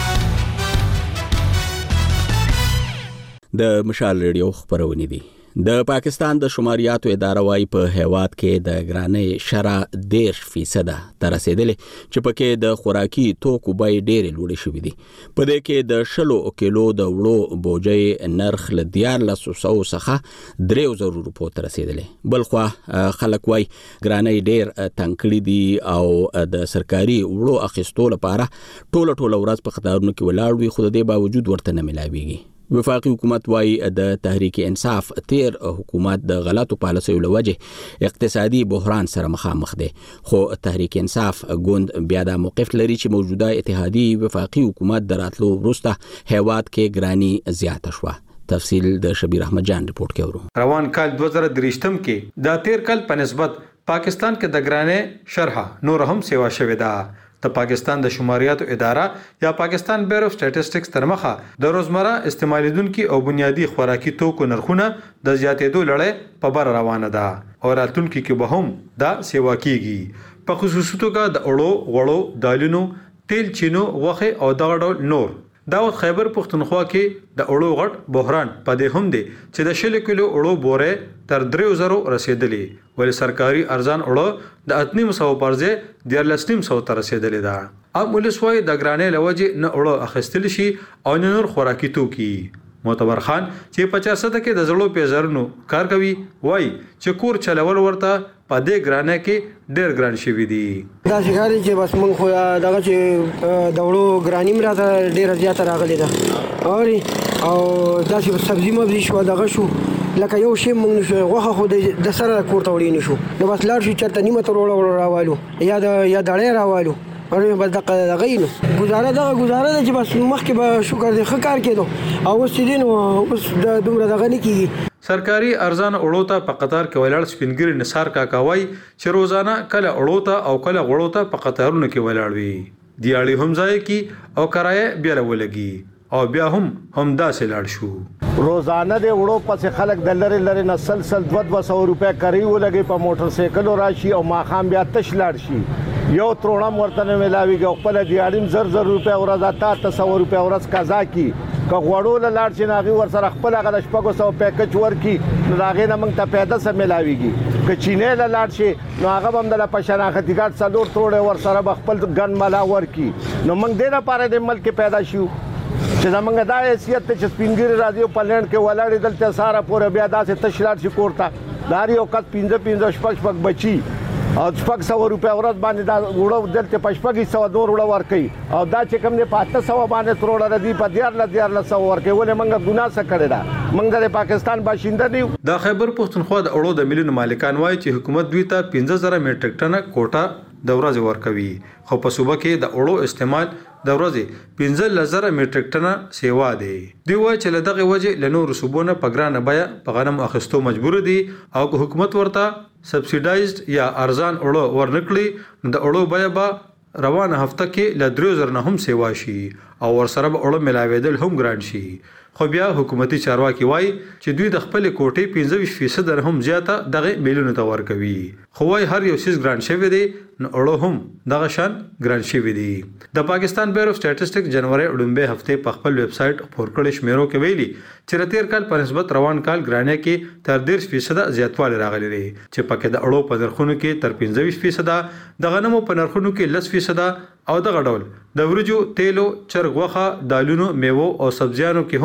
د مشال ریډیو خبرونه دي. د پاکستان د شماریاتو اداره وايي په هیواد کې د ګرانۍ شرح ډیر فیصد تر رسیدلې چې پکې د خوراکي توکو بیې ډېرې لوړې شوې دي. په دې کې د شلو کیلو د وړو بوجۍ نرخ له دیارلس سوه څخه درې زره روپو ته رسیدلې. بلخوا خلک وايي ګرانۍ ډېر تنګ کړي دي او د سرکاري وړو اخیستو لپاره ټوله ټوله ورځ په قطارونو کې ولاړ وي، خو د دې باوجود ورته نه ملاويږي. وفاقي حکومت وايي د تحریک انصاف تیر حکومت د غلطو پالیسیو لوجه اقتصادي بحران سره مخامخ دی، خو تحریک انصاف ګوند بیا د موقف لري چې موجوده اتحادي وفاقي حکومت دراتلو وروسته هیواد کې ګرانی زیاته شوه. تفصیل د شبیر احمد جان رپورت کې ورو. روان کال دوه زره درېشتم کې د تیر کال په نسبت پاکستان کې د ګرانۍ شرح نور هم سیوا شوې ده. د پاکستان د شماریاتو اداره یا پاکستان بیورو اف سټیټسټکس تر مخه د روزمره استعمالیدونکو او بنیادی خوراکي توکو نرخونه د زیاتېدو لړۍ په بر روانه ده او راتلونکي کې به هم دا سیوا کیږي. په خصوصي توګه د اړو غوړو، دالونو، تیل، چینو، غوښې او دغه ډول نور. دا خیبر پختونخوا کې د اړو غټ بحران پدې هم دی چې د شل کیلو اړو بوره تر درې زره رسیدلې، ولې سرکاري ارزان اړو د اتنیم سو پرځه د لسنیم سو تر رسیدلې ده. ام ولسوي د ګرانې لوجه نه اړو اخیستل شي او نور خوراکي توکي. معتبر خان چې په چارسده کې د زړو پیزرونو کار کوي وای چې کور چلول ورته په دې ګرانې کې ډېر ګران شوی دی. دا ښکاري چې بس مونږ خو دغه چې د وړو ګراني مې راته ډېره زیاته راغلې ده او دا چې سبزي مبزي شو دغه شو لکه یو شی مونږ نشو غوښه خو د سره کور ته وړي نشو نو بس لاړ شو چېرته نیمه تر وړو راوالو یا د یا دړې راوالو ورې بس دغه غینو گزاره دغه گزاره ده چې بس مخکې به شکر دې ښه کار کېدو او اوس چې دی نو اوس د دومره دغه نه کېږي. سرکاري ارزان اړو ته په قطار کې ولاړ سپینګری نثار کاکا وایي چې روزانه کله اړو ته او کله غوړو ته په قطارونو کې ولاړ وي، دیاړي هم ځای کې او کرایه بیا ولګي او بیا هم هم داسې لاړ شو. روزانه د وړو پسې خلک د لری لری نه سلسل دوه دوه سوه روپیا کری ولګي په موټر سایکل راشي او ماخام بیا تش لاړ شي. یو ترونه ورته نه ملاويږي خپل دیاړم زر زر روپیا ورځ اته سوه روپیا ورځ قضا کی که غوړو لاړ شي ناغي ور سره خپل هغه شپږ سوه پیکج ورکی نو هغه نه موږ ته پیدا سم ملاويږي. که چینه لاړ شي نو هغه هم د پښناختی ګټ څلور تروړې ور سره خپل ګن ملا ورکی نو موږ دې لپاره د ملک پیدا شو چې زمونږ دا حیثیت چې سپینګری راځي په لند کې ولاړې دلته ساره پورې بیا داسې تشلار شي کوړه داري او کټ پنځه پنځه شپږ شپږ بچي او شپږ سوه روپیا ورځ باندې دا وړو دلته په شپږ سوه نور وړو ورکوي او دا چې کوم دی په اته سوه باندې تروړه راځي په دیارلس دیارلس سوه ورکوي ولې موږ ګناه څه کړې ده موږ د پاکستان باشنده نه یو. د خیبر پښتونخوا د اړو د ملیونو مالکان وایي چې حکومت دوی ته پنځه زره میټریک ټنه کوټه د ورځې ورکوي، خو په صوبه کې د اړو استعمال د ورځې پنځه زره میټریک ټنه سیوا دی. دوی وایي چې له دغه وجې له نورو صوبونو په ګرانه بیه په غنم اخیستو مجبور دي او که حکومت ورته سبسیډایزد یا ارزان اړو ورنکړي نو د اړو بیه به روانه هفته کې له درې زره نه هم سیوا شي او ورسره به اړو ملاوېدل هم ګران شي. خو بیا حکومتي چارواکي وایي چې دوی د خپل کوټې پنځه ویشت فیصد هم زیاته دغه میلیونو ته ورکوي، خو وایي هر یو شیز ګران شوی دی نو اړو هم دغه شان ګران شوی دی. د پاکستان بیورو اف سټیټسټکس جنوري وړاندې هفته په خپل ویب سټ خبر کړي شمیرو کې ویلي چې راتیر کال په نسبت روان کال ګرانې کې تر دېرش فیصد زیاتوالی راغلی دی چې پکې د اړو په نرخونو کې تر پنځه ویشت فیصد، د غنمو په نرخونو کې لس فیصد او دغه ډول د ورجو، تیلو، چرګ غوښه، دالونو، میوو او سبزیانو کې هم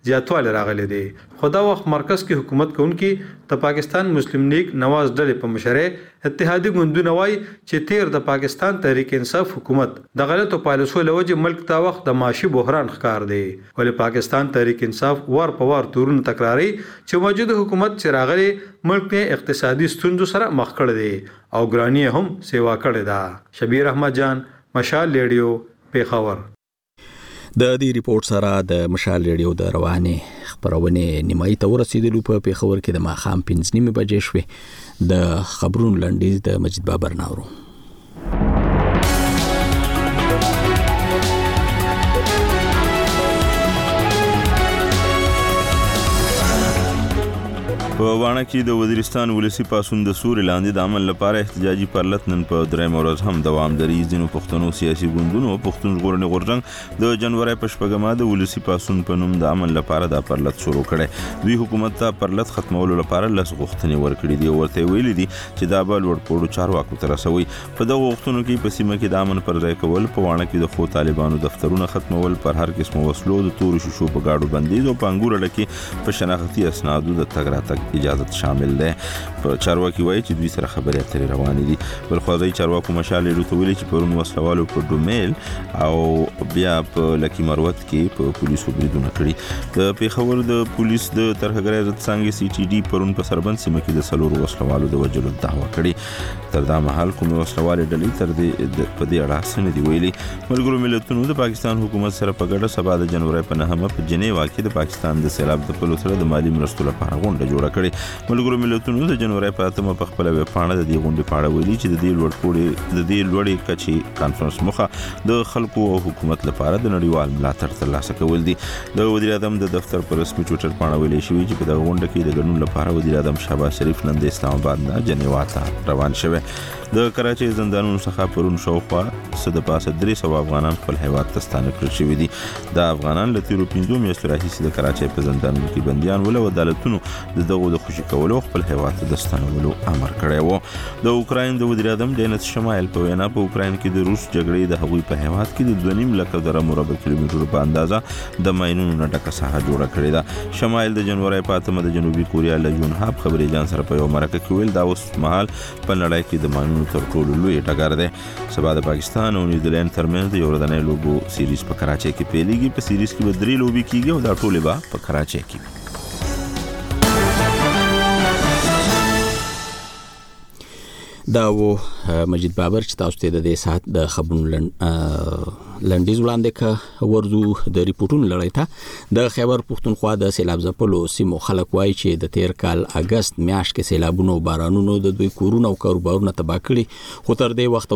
زیاتوالی راغلی دی. خو دا وخت مرکز کې حکومت کوونکي د پاکستان مسلم لیگ نواز ډلې په مشرۍ اتحادي ګوندونه وایي چې تیر د پاکستان تحریک انصاف حکومت د غلطو پالیسیو له وجې ملک ته وخت د معاشي بحران ښکار دی. ولې پاکستان تحریک انصاف وار په وار تورونه تکراري چې موجوده حکومت چې راغلی ملک یې اقتصادي ستونزو سره مخ کړی دی او ګرانی هم سیوا کړې ده. شبیر احمد جان، مشال ریډیو، پیښور. د دې ریپورت سره د مشال ریډیو د روانې خبرونه نیمایي ته ورسېدلو. په پیښور کې د ماښام پنځه نیمې بجې شوې. د خبرونو لنډیز د مجید بابر ناورو. په وانه کې د وزیرستان ولسی پاسون د سوري لاندې د عمل لپاره احتجاجي پرلط نن په درېم ورځ هم دوام لري. ځینو پښتنو سیاسي ګوندونو پښتون ژغورنې غورځنګ د جنوري په شپږمه د ولسی پاسون په نوم د عمل لپاره د پرلط شروع کړي. دوی حکومت ته پرلط ختمولو لپاره لس غوښتنې ورکړي دي. ورته ویلي دي چې دا به لوړ پوړو چارواکو ته رسوي. په دغه غوښتنو کې په سیمه کې د امن پر ځای کول، په وانه کې د خو طالبانو دفترونه ختمول، پر هر قسم وسلو د تورو شیشو په گاډو بندیز او په انګور لکه په شناختی اسنادو د تګ راتګ اجازه شامل ده. په چارواکي وایي چې دوی سره خبرې اترې روانې دي. بل خو ځای چارواکو مشال ریډیو ویلي چې پرون وسلوالو په ډومیل او بیا په لکی مروت کې په پولیسو بریدونه کړي. د پیښور د پولیس د ترهګرۍ ضد څانګې سی ټي ډي پرون په سربند سیمه کې د سلورو وسلوالو د وژلو دعوه کړې. تر دا مهال کوم وسلوالې ډلې تر دې په دې اړه څه نه دي ویلي. ملګرو ملتونو د پاکستان حکومت سره په ګډه سبا د جنوري په نهمه په جنیوا کې د پاکستان د سیلاب د پلو سره د مالی مرستو لپاره غونډه جوړه کړې. ملګرو ملتونو د جنوري په اتمه په خپل ویبپاڼه د دې غونډې په اړه ویلي چې د دې لوړ پوړي د دې لوړې کچې کانفرنس مخه د خلکو او حکومت لپاره د نړیوال ملاتړ ترلاسه کول دي. د وزیر اعظم د دفتر پر رسمي ټویټر باندې ویلي شوی چې په دغه غونډه کې د ګډون لپاره وزیر اعظم شهباز شریف نن د اسلام آباد نه جنیوا ته روان شوی. د کراچۍ زندانونو څخه پرون شاوخوا څه د پاسه درې سوه افغانان خپل هیواد ته ستانه کړل شوي دي. دا افغانان له تیرو پنځو میاشتو راهیسې د کراچۍ په زندانونو کې بندیان ول او عدالتونو د دغو د خوشي کولو خپل هیواد ته د ستنولو امر کړی و. د اوکراین د وزیر اعظم دینس شمایل په وینا په اوکراین کې د روس جګړې د هغوی په هیواد کې د دوه نیم لکه زره مربع کیلومترو په اندازه د ماینونو نه ډکه ساحه جوړه کړې ده. شمایل د جنوري په اتمه د جنوبي کوریا له جون هاب خبري جان سره په یو مرکه کې ویل دا اوس مهال په نړۍ کې د ماینونو تر ټولو لوی ټګر دی. سبا د پاکستان او نیوزیلند ترمنځ د یو ورځنۍ لوبو سیریز په کراچۍ کې پیلېږي. په سیریز کې به درې لوبې کیږي او دا ټولې به په کراچۍ کې. دا و مجید بابر چې تاسو ته د دې ساعت د خبرونو لنډیز وړاندې کا ورزو د ریپورتونو لړۍ ته. د خیبر پښتونخوا د سیلاب ځپلو سیمو خلک وایي چې د تیر کال اگست میاشت کې سیلابونو بارانونو د دوی کورونه او کاروبارونه تباه کړي، خو تر دې وخت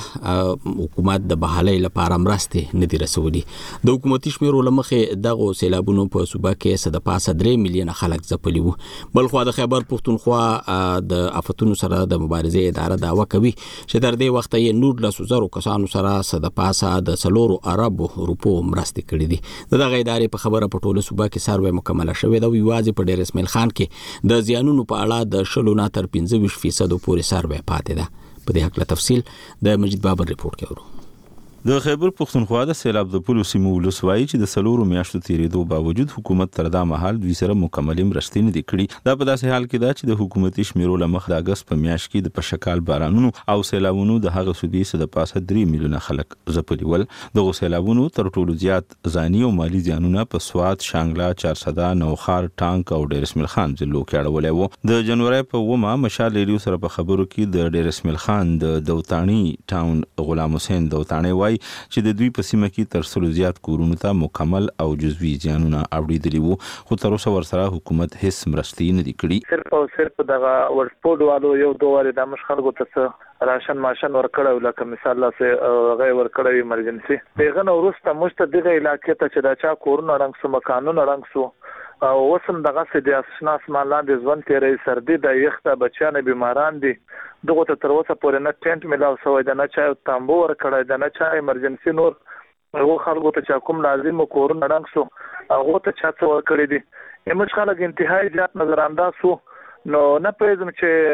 ورته حکومت د بحالۍ لپاره مرستې نه دي رسولي. د حکومتي شمیرو له مخې دغو سیلابونو په صوبه کې څه د پاسه درې میلیونه خلک ځپلي وو. بل خوا د خیبر پښتونخوا د آفتونو سره د مبارزې اداره دعوه کوي چې تر دې وخت یې نور لسو زرو کسانو سره څه د پاسه د څلورو اربو روپو مرستې کړې دي. د دغه ادارې په خبره په ټوله صوبه کې سروې مکمله شوې ده او یوازې په ډېر اسماعیل خان کې د زیانونو په اړه د شلو نه تر پنځه ویشت فیصدو پورې سروې پاتې ده. په دې هکله تفصیل د مجید بابر ریپورت کې ورو. د خیبر پښتونخوا د سیلاب د پلو سیمو ولس وایي چې د سلورو میاشتو تیریدو باوجود حکومت تر دا مهال دوی سره مکمل مرستې نه دي کړي. دا په داسې حال کې ده چې د حکومتي شمیرو له مخې د اګست په میاشت کې د پشکال بارانونو او سیلابونو د هغه سودي څه د پاسه درې میلیونه خلک ځپلي ول. دغو سیلابونو تر ټولو زیات ځاني او مالي زیانونه په سوات، شانګله، چارسده، نوخار، ټانک او ډیر اسماعیل خان ضلعو کې اړولي وو. د جنوري په اومه مشال ریډیو سره په خبرو کې د ډیر اسماعیل خان د دوتانی ټاون غلام حسین دوتانی وایي چې د دوی په سیمه کې تر سلو زیات کورونو ته مکمل او جزوي زیانونه اوریدلي وو، خو تر اوسه ورسره حکومت هیڅ مرستې نه دي کړي. صرف او صرف دغه ورسپورټ والو یو دوه واره د مشخلګو ته راشن ماشن ورکړو، لکه مثال لاسه غي ورکړو ایمرجنسي پیغه نو ورسته مشته دغه علاقې ته چې دا چا کورونه رنګ سو مکانونه رنګ سو او وسم دغه سدي اسناس مالاندې ځوان تیرې سردي د یخته بچانه بیماران دي. دغه ته تر اوسه پورې نه ټینټ ملاو سوی د نه چا تامبو ورکړی د نه چا ایمرجنسي نور هغه خلکو ته چې کوم لازم کورونه رنګ سو هغه ته چا څو ورکړي دي. ایمش خلک انتهایی زیات نظر انداز سو نو نه پېژم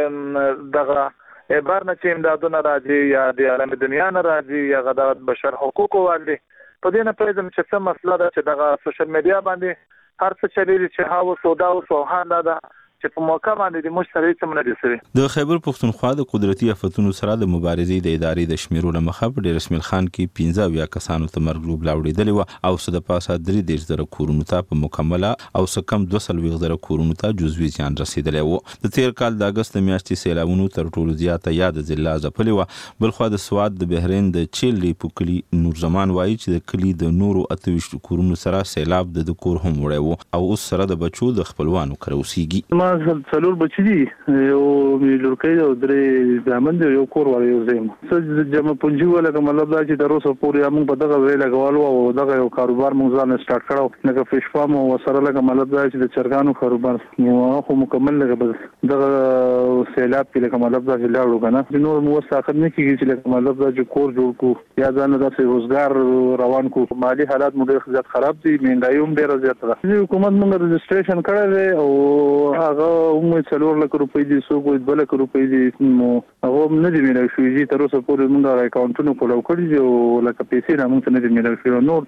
چې دغه عبار نه چې امدادونه راځي یا د عالم دنیا نه راځي یا غدا بشر حقوق والي په دې نه پېژم چې څه مسله ده چې دغه سوشل میډیا باندې هر څه چلیږي چې هاو سودا او سوهان دا چې په موقع باندې د مشتری څخه نه دي. د خیبر پښتونخوا د قدرتي آفتونو سره د مبارزې د ادارې د شمیرو لمخه په ډیر اسماعیل خان کې پنځه اویا کسانو ته مرګ لوبلا وړېدلې و او څه د پاسه درې دېرش زره کورونو ته په مکمله او څه کم دوه څلوېښت زره کورونو ته جزوي زیان رسېدلی و. د تیر کال د اګست د میاشتې سیلابونو تر ټولو زیاته یاد ضلع ځپلې وه. بلخوا د سوات د بحرین د چیل ریپو کلي نور زمان وایي چې د کلي د نورو اته ویشت کورونو سره سیلاب د کور هم وړی و او اوس سره د بچو د خپلوانو کره اوسېږي. ما څلور بچي دي، یو لورکۍ او درې زامن دي، یو کور وړ یو زم څه جمع پنځه ولا کوم مطلب دا چې د روسو پورې موږ په دغه ویل غوالو او دغه یو کاروبار موږ ځان سٹارټ کړو لکه فش فارم او سره لکه مطلب دا چې د چرګانو کاروبار نو خو مکمل لکه دغه سیلاب کې لکه مطلب دا چې لاړو کنه نور مو ساخت نه کیږي چې لکه مطلب دا چې کور جوړ کو یا ځان د روزګار روان کو. مالی حالات مو ډېر زیات خراب دي، مهنګايي هم ډېر زیات ده. حکومت موږ رجسټریشن کړی او هغه هم څلور لک روپۍ دي، څو کوی دوه لک روپۍ دي، نو هغه نه دي ملي شوې تر اوسه پورې موږ اکاونټونو کولو کړی دي او لکه پیسې نه موږ نه دي ملي شوې. نور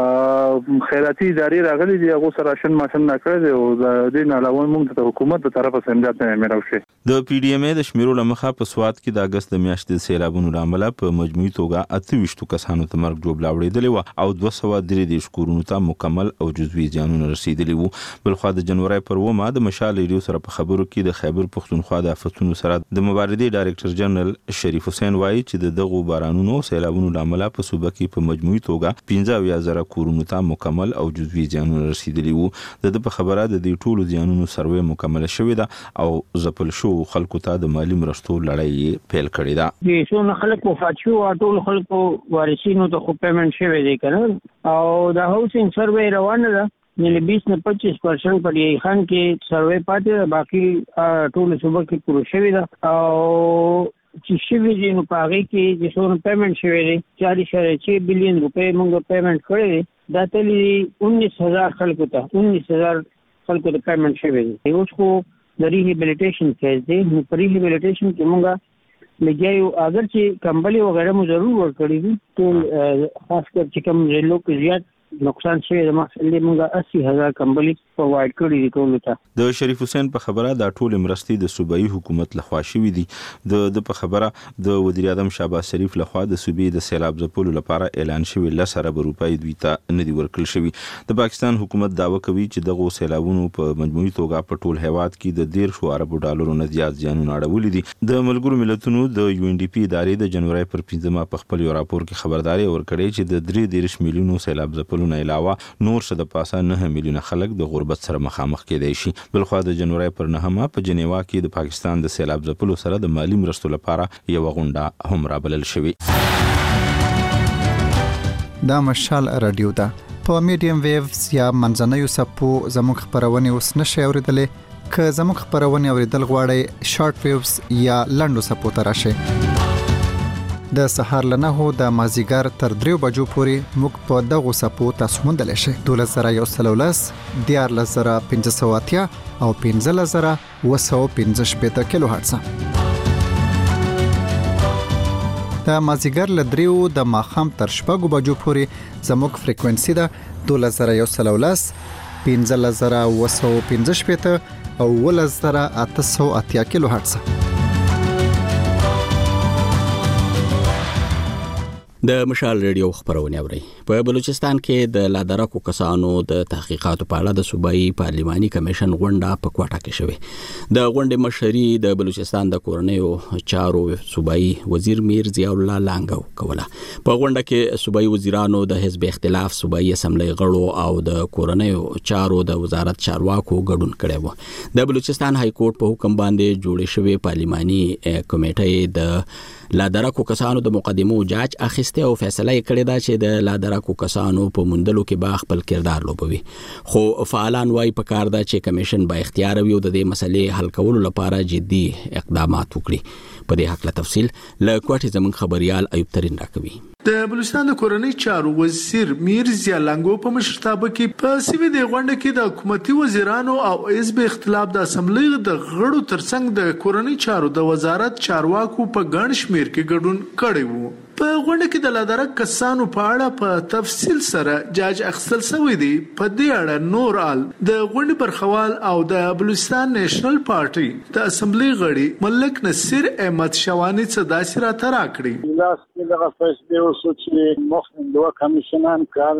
دا خیراتي ادارې راغلي دي، هغه سره راشن ماشن نه کړی او د دې نه علاوه موږ ته حکومت تر طرفه سمجات نه ملي شوې. د پی ډی ایم ای د شمیرو لمخه په سوات کې د اګست د میاشتې سیلابونو لامل په مجموعي توګه اته ویشت کسانو ته مرګ جوړ لاوړېدلی و او دوه سوه درې دېرش کورونو ته مکمل او جزوي زیانونه رسېدلي وو. بلخوا د جنوري پر اوومه د مشال ریډیو سره په خبرو کې د خیبر پښتونخوا د آفتونو سره د مبارزې ډایرکټر جنرال شریف حسین وایي چې د دغو بارانونو سیلابونو لامل په صوبه کې په مجموعي توګه پنځه اویا زره کورونو ته مکمل او جزوي زیانونه رسېدلي وو. د د په خبره د دې ټولو زیانونو سروې مکمل شوې ده او ځپل شو خلکو ته د مالی مرستو لړۍ پیل کړې ده. د څو خلک وفات شو او ټول خلکو وارثینو ته خو پیمنټ شوی دی کنه او د هاوسینګ سروې روانه ده. یعنی بیس نه پچیس پرسنٹ پر یې خان کې سروې پاتې باقي ټول صوبه کې پوره شوی ده او چې شوی دی نو په هغه کې چې څونه پیمنټ شوی دی چار اشاریه چھ بلین روپے موږ پیمنٹ کړی دی. دا تللی انیس هزار خلکو ته انیس هزار خلکو ته پیمنٹ شوی دی. اوس خو د ریهابلیټیشن فیز دی. نو په ریهابلیټیشن کې موږ لګیایو اگر چې کمبلي وغیرہ مو ضرور ورکړي دي ټول خاص کر چې کوم ضلعو کې زیات نقصان شوی د محصول موږ اسی هزار کمبلي پرووايډ کړی دي ټول ته. د شریف حسین په خبره دا ټول مرستي د صوبایي حکومت لخوا شوی دي. د د په خبره د وزیر اعظم شهباز شریف لخوا د صوبې د سیلاب ځپلو لپاره اعلان شوی لس ارب روپۍ دوی ته نه دي ورکړل شوی. د پاکستان حکومت داوا کوي چې دغه سیلابونو په مجموعي توګه په ټول هیواد کې د ډېر شو ارب ډالرو نه زیات زیانونه اړولي دي. د ملګرو ملتونو د یو ان ډي پی ادارې د جنوري پر پنځمه په خپل یو راپور کې خبرداري ورکړې چې د درې دېرش میلیونو سیلاب ځپلو نه علاوه نور څه د پاسه نه میلیونه خلک د غربت سره مخامخ کېدای شي. بلخوا د جنوري پر نهمه په جنیوا کې د پاکستان د سیلاب ځپلو سره د مالی مرستو لپاره یو غونډه هم رابلل شوې. دا مشال رادیو ده په میډیم ویوز یا منځنوي سپو زموږ خبرونه اوس نشي اوریدلې. که زموږ خبرونه اوریدل غواړئ شارټ ویوز یا لنډو سپو ته راشئ. د سهار لنهو د مازیګر تر دریو بجو پورې موږ په دغو سپو تاسو موندلی شئ. دولس زره یو سل ولس، دیارلس زره پنځه سوه اتیا او پنځلس زره اوه سوه پنځه شپېته کیلو هرټز. د مازیګر له دریو د ماښام تر شپږو بجو پورې زموږ فریکوینسي ده دولس زره یو سل ولس، پنځلس زره اوه سوه پنځه شپېته او اوولس زره اته سوه اتیا کیلو هرټز. د مشال ریډیو خبرونه اوري. په بلوچستان کې د لادرکو کسانو د تحقیقاتو په اړه د صوبایي پارلماني کمیشن غونډه په کوټه کې شوه. د غونډې مشري د بلوچستان د کورنیو چارو صوبایي وزیر میر ضیاء الله لانګو کوله. په غونډه کې صوبایي وزیرانو د حزب اختلاف، صوبایي اسمبلی غړو او د کورنیو چارو د وزارت چارواکو ګډون کړي وو. د بلوچستان های کورټ په حکم باندې جوړې شوې پارلماني کمیټه د لادرکو کسانو د مقدمو جاج اخیسته او فیصله کړې ده چې د لادرکو کسانو په موندلو کې با خپل کردار لوبوي. خو فعالان وايي په کار ده چې کمیشن با اختیار وي او د دې مسلې حل کولو لپاره جدي اقدامات وکړي. په دې حق له تفصیل له کوټې زمون خبريال ایوب ترين راکوي. د بلوچستان د کورنۍ چارو وزیر میر ضیاء لانګو په مشرتابه کې په سیمه د غونډه کې د حکومتي وزیرانو او حزب اختلاف د اسمبلی د غړو ترڅنګ د کورنۍ چارو د وزارت چارواکو په ګڼ شمیر کې ګډون کړی وو. په غونډه کې د لادرک کسانو په اړه په تفصیل سره جاج اخیستل شوی دی. په دې اړه نور آل د غونډې برخوال او د بلوچستان نیشنل پارټي د اسمبلی غړي ملک نصیر احمد شوانی څخه داسې راته راکړي. لاس کې دغه فیصله وشو چې مخکې دوه کمیشنان کار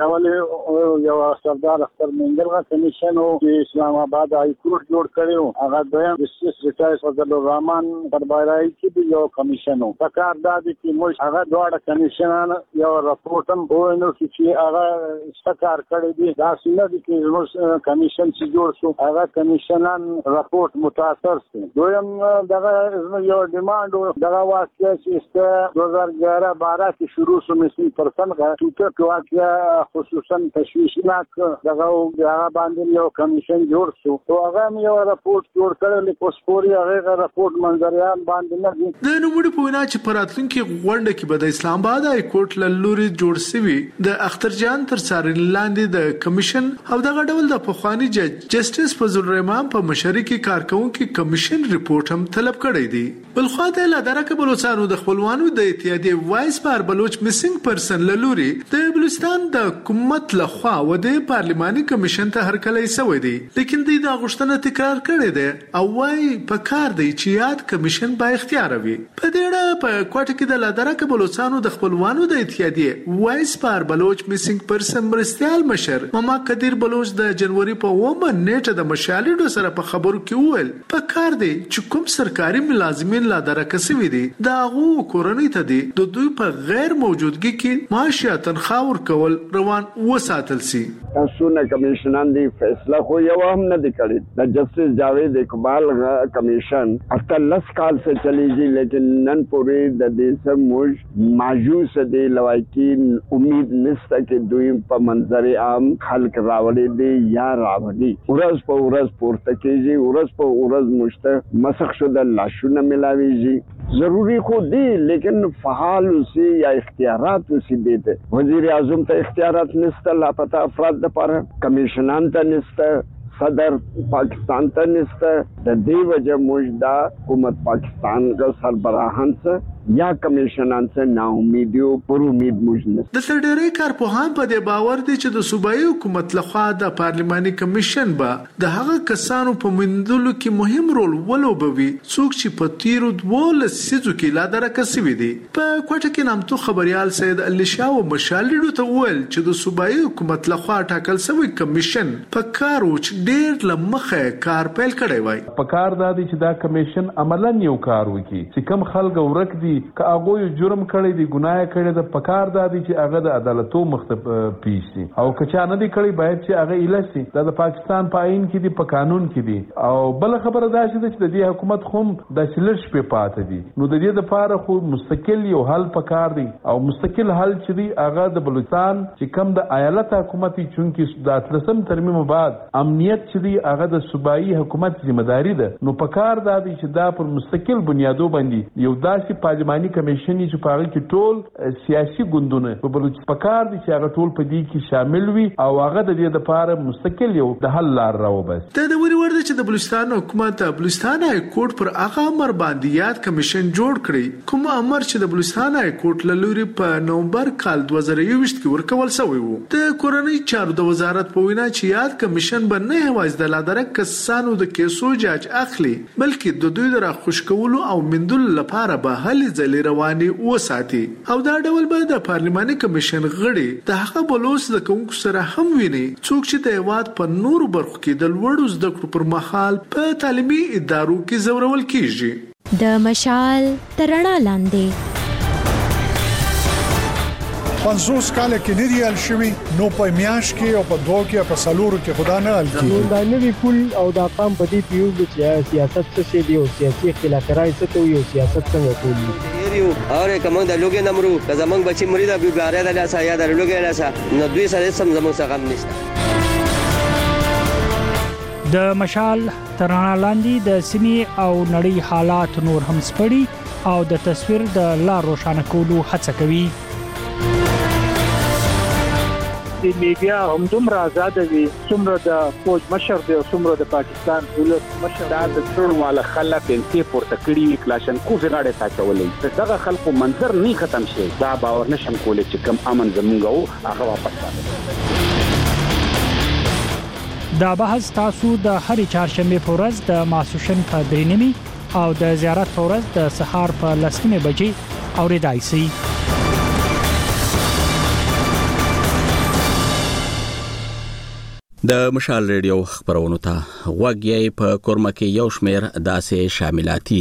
کولې، یو سردار اختر منګل کمیشن او اسلام آباد های کورټ جوړ کړو، هغه دویم جسټس ریټایرډ فضل الرحمن دربارای کې یو کمیشن وو. په کار د دې کې موږ هغه دواړه کمیشنان یو راپورټ هم وینو چې هغه څه کړی دی. دا څنګه دي چې موږ کمیشن چې جوړ شو هغه کمیشنان راپورټ متاثر شو. دویم دغه یو ډیماند دغه واقعي چې دو هزار گیارہ بارہ کې شروع شو مسلم پرسن کا ټوټه کې واقعي خصوصا تشویشناک دغه هغه باندې یو کمیشن جوړ شو او هغه یو راپورټ جوړ کړل چې پوسپوري هغه راپورټ منځریان باندې نه دي. د نوموړي په وینا چې پراتلونکي غونډه کې به د اسلام آباد های کورټ له لوري جوړ شوی د اختر جان تر څارنې لاندې د کمیشن او دغه ډول د پخوانی جج جسټس فضل الرحمن په مشرۍ کې کارکونکو کمیشن ریپورت هم طلب کړی دی. بل خو د لادرک بلوچستان د خپلوانو د اتحادیې وایس پر بلوچ میسنګ پرسن له لوري د بلوچستان د حکومت له خوا و د پارلماني کمیشن ته هرکلی شوی دی، لیکن دوی دا غوښتنه تکرار کړې ده او وايي په کار دی چې یاد کمیشن با اختیار وي. په دې اړه په کوټه کې د لادرک بلوچستان د خپلوانو د اتحادیې وایس پر بلوچ میسنګ پرسن مرستيال مشر ماما قدیر بلوچ د جنوري په اومه نیټه د مشالډو سره په خبرو کې وویل په کار دی چې کوم سرکاري ملازمین لادرک سوي دي دا غو کورنۍ ته دي د دوی په غیر موجودګي کې معاشي تنخواه ورکول روان وساتل سي. تاسو نه کمیشنان دی فیصله خو یو هم نه دی کړی. د جسټس جاوید اقبال کمیشن اتلس کال سے چلی گی لیکن نن پوری د دې سم موج ماجوس دی لوایکی امید نشته چې دوی په منظر عام خلق راوړي دي یا راوړي. ورځ په ورځ پورته کیږي، ورځ په ورځ مشته مسخ شده لاشونه ملاویږي. ضروری خو دی لیکن فعال اسی یا اختیارات اسی دیتے. وزیر اعظم ته اختیارات نشته، لاپتا افراد دپاره کمیشنان ته نشته، صدر پاکستان ته نشته. د دې وجه موږ دا حکومت پاکستان کا سربراهان څخه یا کمیشنان څخه نا امیدیو پر امید موږ نه. د سړډری کارپوهان په دې باور دي چې د صوبایي حکومت لخوا د پارلماني کمیشن به د هغه کسانو په مندلو کې مهم رول ولوبوي څوک چې په تیرو دوه لسیزو کې لا درکه سوي دي. په کوټه کې نامتو خبريال سید علي شاه او مشالډو ته وویل چې د صوبایي حکومت لخوا ټاکل شوی کمیشن په کار وچ ډېر لمخه کار پیل کړی وای. په کار دا دي چې دا کمیشن عملاً یو کار وکړي چې کم خلک ورک دي که هغه جرم کړی دی ګناه کړی د پکار دا دي چې هغه د عدالتو مخ ته پیش شي او که چا نه دی کړی باید چې هغه ایله شي. دا د پاکستان په آئین کې دی، په قانون کې دی. او بل خبره دا چې د دې حکومت خو د سلش په پاتې دي نو د دې لپاره خو مستقل یو حل پکار دی او مستقل حل چې دی هغه د بلوچستان چې کم د ایالت حکومت چونکې د اتلسم ترمیم بعد امنیت چې دی هغه د صوبایي حکومت ذمہ داری ده نو پکار دا دی چې دا پر مستقل بنیادو باندې یو داسې پارلماني کمیشن چې په هغه کې ټول سیاسي ګوندونه په بلوچستان پکار دي چې هغه ټول په دې کې شامل وي او هغه د دې لپاره مستقل یو د حل لار راوباسي. د دوري ورده چې د بلوچستان حکومت بلوچستان های کورټ پر هغه امر باندې یاد کمیشن جوړ کړی کوم امر چې د بلوچستان های کورټ له لوري په نومبر کال دوه زره یوویشت کې ورکول شوی وو. د کورنۍ چارو د وزارت په وینا چې یاد کمیشن به نه یوازې د لادرک کسانو د کیسو جاج اخلي بلکې د دوی د راخوشکولو او مندل لپاره به هلې ځلې رواني وساتي او دا ډول به د پارلماني کمیشن غړي د هغه بلوچ د کوونکو سره هم ویني څوک چې د هیواد په نورو برخو کې د لوړو زده کړو پر مهال په تعلیمي ادارو کې زورول کیږي. د مشال ترڼا لاندې پنځوس کاله کې نه دی ال شوی نو په میاش کې او په دوه کې په سالورو کې خدا نه ال کی دا نوی پول او دا قام په دې پیو چې سیاست څه دی او سیاسي اختلاف راځي څه ته یو سیاست څنګه کوي یو اور کوم د لوګي نمرو که زمنګ بچی مری دا بیګاره د لاسه یا د لوګي لاسه نو دوی سره سم زموږ څخه غم نشته. د مشال ترڼا لاندې د سیمې او نړۍ حالات نور هم سپړي او د تصویر د لار روښانه کولو هڅه کوي. د لیبیا هم دومره آزاد وي څومره د فوج مشر دی او څومره د پاکستان ولس مشر دا د ټول مال خلک انتی پورته کړی کلاشنکوف غاړه تا چولې دغه خلکو منظر نه ختم شي دا باور نشم کولای چې کم امن زمونږ هغه واپس راځي. دا بحث تاسو د هرې چهارشنبه په ورځ د ماسوشن په درې نیمې او د زیارت په ورځ د سهار په لسمه بجې اوریدای شئ. د مشال ریډیو خبرونو ته غوږی په کورمه کې یو شمیر داسې شاملاتي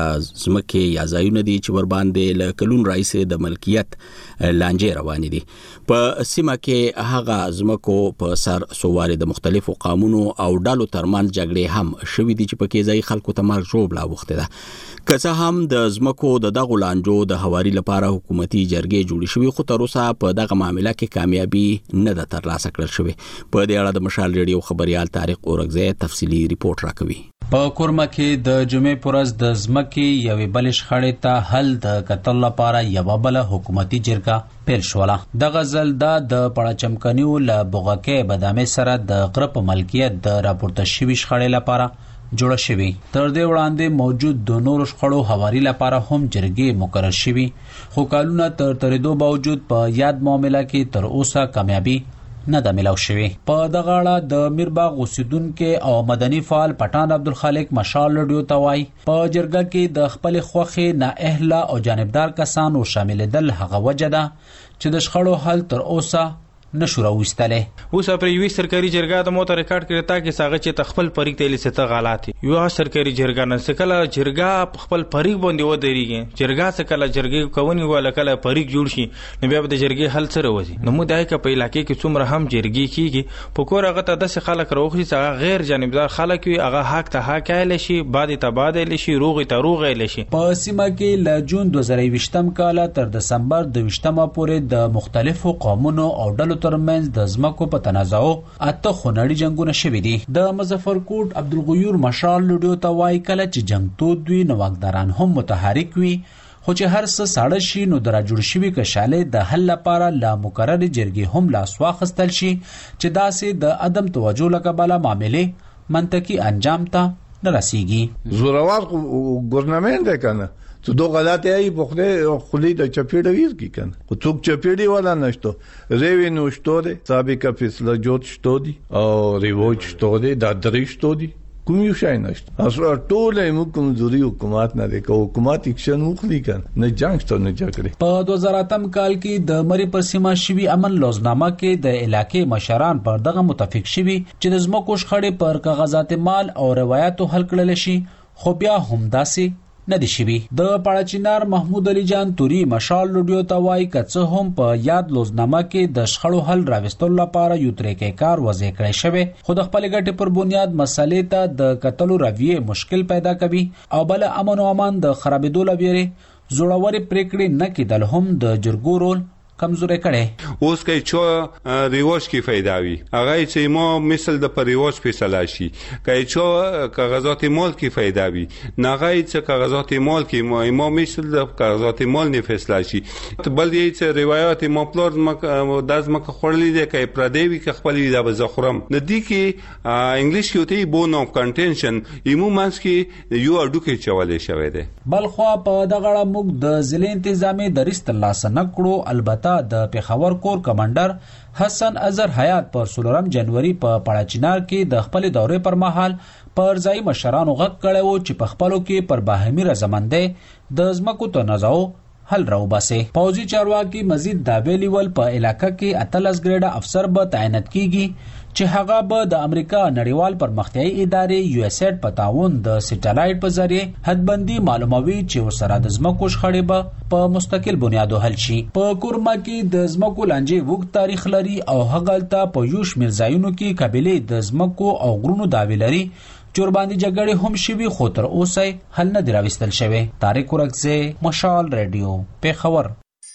زمکه یا ځایونه دي چې ور باندې ل کلون رئیس د ملکیت لانجې روان دي. په سیمه کې هغه زمکو په سر سوواري د مختلفو قانونو او ډالو ترمن جګړې هم شوې دي چې په کې ځای خلکو ته مال جوړ لا وخت ده. که څه هم د زمکو د دغه لانجو د حواري لپاره حکومتي جرګې جوړې شوې خو تر اوسه په دغه معاملې کې کامیابی نه ده ترلاسه کړل شوې. په دې اړه د مشال ریډیو خبريال طارق اورغزی تفصیلی ریپورت راکوي. په کورمه کې د جمعې پرز د زمکي یوې بلش خړې ته حل د قتل لپاره یو بل حکومتي جرګه پیل شوله. د غزل د د پړچمکنیو ل بوغکه بادامې سره د غرب ملکیت د راپورته شوی شخړې لپاره جوړه شوی. تر دې وړاندې موجود د نورو شخړو حواري لپاره هم جرګې مقرر شوی خو کالونه تر ترېدو باوجود په یاد معاملې کې تر اوسه کامیابی نه د ملاو شوی. په دغه اړه د میرباغ اوسیدونکو او مدني فعال پټان عبدالخالق مشال ریډیو ته وایي په جرګه کې د خپل خوخي نه اهله او جانبدار کسانو شامل دل هغه وجه ده چې د شخړو حل تر اوسه نشو راوستله. اوس پر یوې سرکاري جرګه د موټر ریکارډ کړی تا کې ساغه چې تخپل پریک تل ست غلط یو سرکاري جرګه نه سکله جرګه خپل پریک باندې و دريږي جرګه سکله جرګه کوونی ولا کله پریک جوړ شي نو بیا د جرګې حل سره وځي. نو مو دای ک په علاقې کې څومره هم جرګې کیږي په کور هغه ته د خلک روخي څنګه غیر جانبدار خلک وي هغه حق ته حق ایل شي بعد تبادل شي روغ ته روغ ایل شي. په سیمه کې ل جون دوه زره یوویشتم کال تر دسمبر دوه ویشتمه پورې د مختلفو قومونو او ډلو ترمنځ د زمکو په تنازعو اته خونړي جنگونه شوي دي. د مظفرکوټ عبدالغیور مشال لډیو ته وایي کله چې جنگ تود وي نو واکداران هم متحرک وي خو چې هر څه ساړه شي نو د راجوړ شوي کشالې د حل لپاره لا مقرر جرګې هم لاس واخیستل شي چې داسې د عدم توجه له کبله معاملې منطقي انجام ته نه رسیږي. زورور ګورنمنت دی کنه تو دو غلطی ای بخده خلی د چپیړه ویر کی کنه خو څوک چپیړی ولا نشته ریوی نو شته سابقه فیصله جوړ شته دي او ریوج شته دي د درې شته دي کوم یو شای نشته اصل ټول یې موږ کمزوري حکومت نه دی کو حکومت اکشن مخلي کنه نه جنگ ته نه جګړه. په دوه زره اتم کال کې د مری پر سیمه شوی امن لوزنامه کې د علاقې مشران پر دغه متفق شوی چې د زمکو شخړې پر کاغذات مال او روایتو حل کړل شي خو بیا هم داسې نه دي شوي. د پاړچینار محمود علي جان توري مشال لډیو ته وایي کڅ هم په یاد لوزنامه کې د شخړو حل راوستلو لپاره یو طریقې کار وضع کړی شوی خو د خپل ګټې پر بنیاد مسلې ته د قتلو رویه مشکل پیدا کوي او بل امن او امان د خرابېدو لپاره زوړوري پریکړې نه کېدل هم د جرګو رول کمزوري کړي. اوس کې چې ریواج کې فائدہ وي هغه چې مو مثل د پریواج فیصله شي کې چې کاغذات مال کې فائدہ وي نه غي چې کاغذات مال کې مو مثل د کاغذات مال نه فیصله شي بل دې چې روایت مو پلور داز مکه خړلې دي کې پردی وي کې خپل د بزخرم نه دي کې انګلیش کې وته بون اف کنټنشن ایمو مانس کې یو اډو کې چولې شوی دی. بل خو په دغه موږ د ضلع انتظامی درست الله سنکړو البته د پیښور کور کمانډر حسن اظهر حیات پر سولرم جنوري په پاړچینار کې د خپل دورې پر مهال پر ځای مشرانو غږ کړی و چې په خپلو کې پر باهمي رضامندۍ د ځمکو تنازعو حل راوباسي. پوځي چارواکي مزید دا ویلي ول په علاقې کې اتلس ګریډ افسر به تعینات کیږي چې هغه به د امریکا نړیوال پرمختیایي ادارې یو اس ایډ په تعاون د سټلایټ په ذریعه حدبندي معلوموي چې ورسره د ځمکو شخړې به په مستقل بنیاد حل شي. په کورما کې د ځمکو لانجې وګ تاریخ لري او هغلته په یو شمېر ځایونو کې قبيله د ځمکو او غرونو داوی لري چور باندې جګړې هم شوي خو تر اوسه حل نه دی راوستل شوی. طارق ورکزه مشال ریډیو پیښور.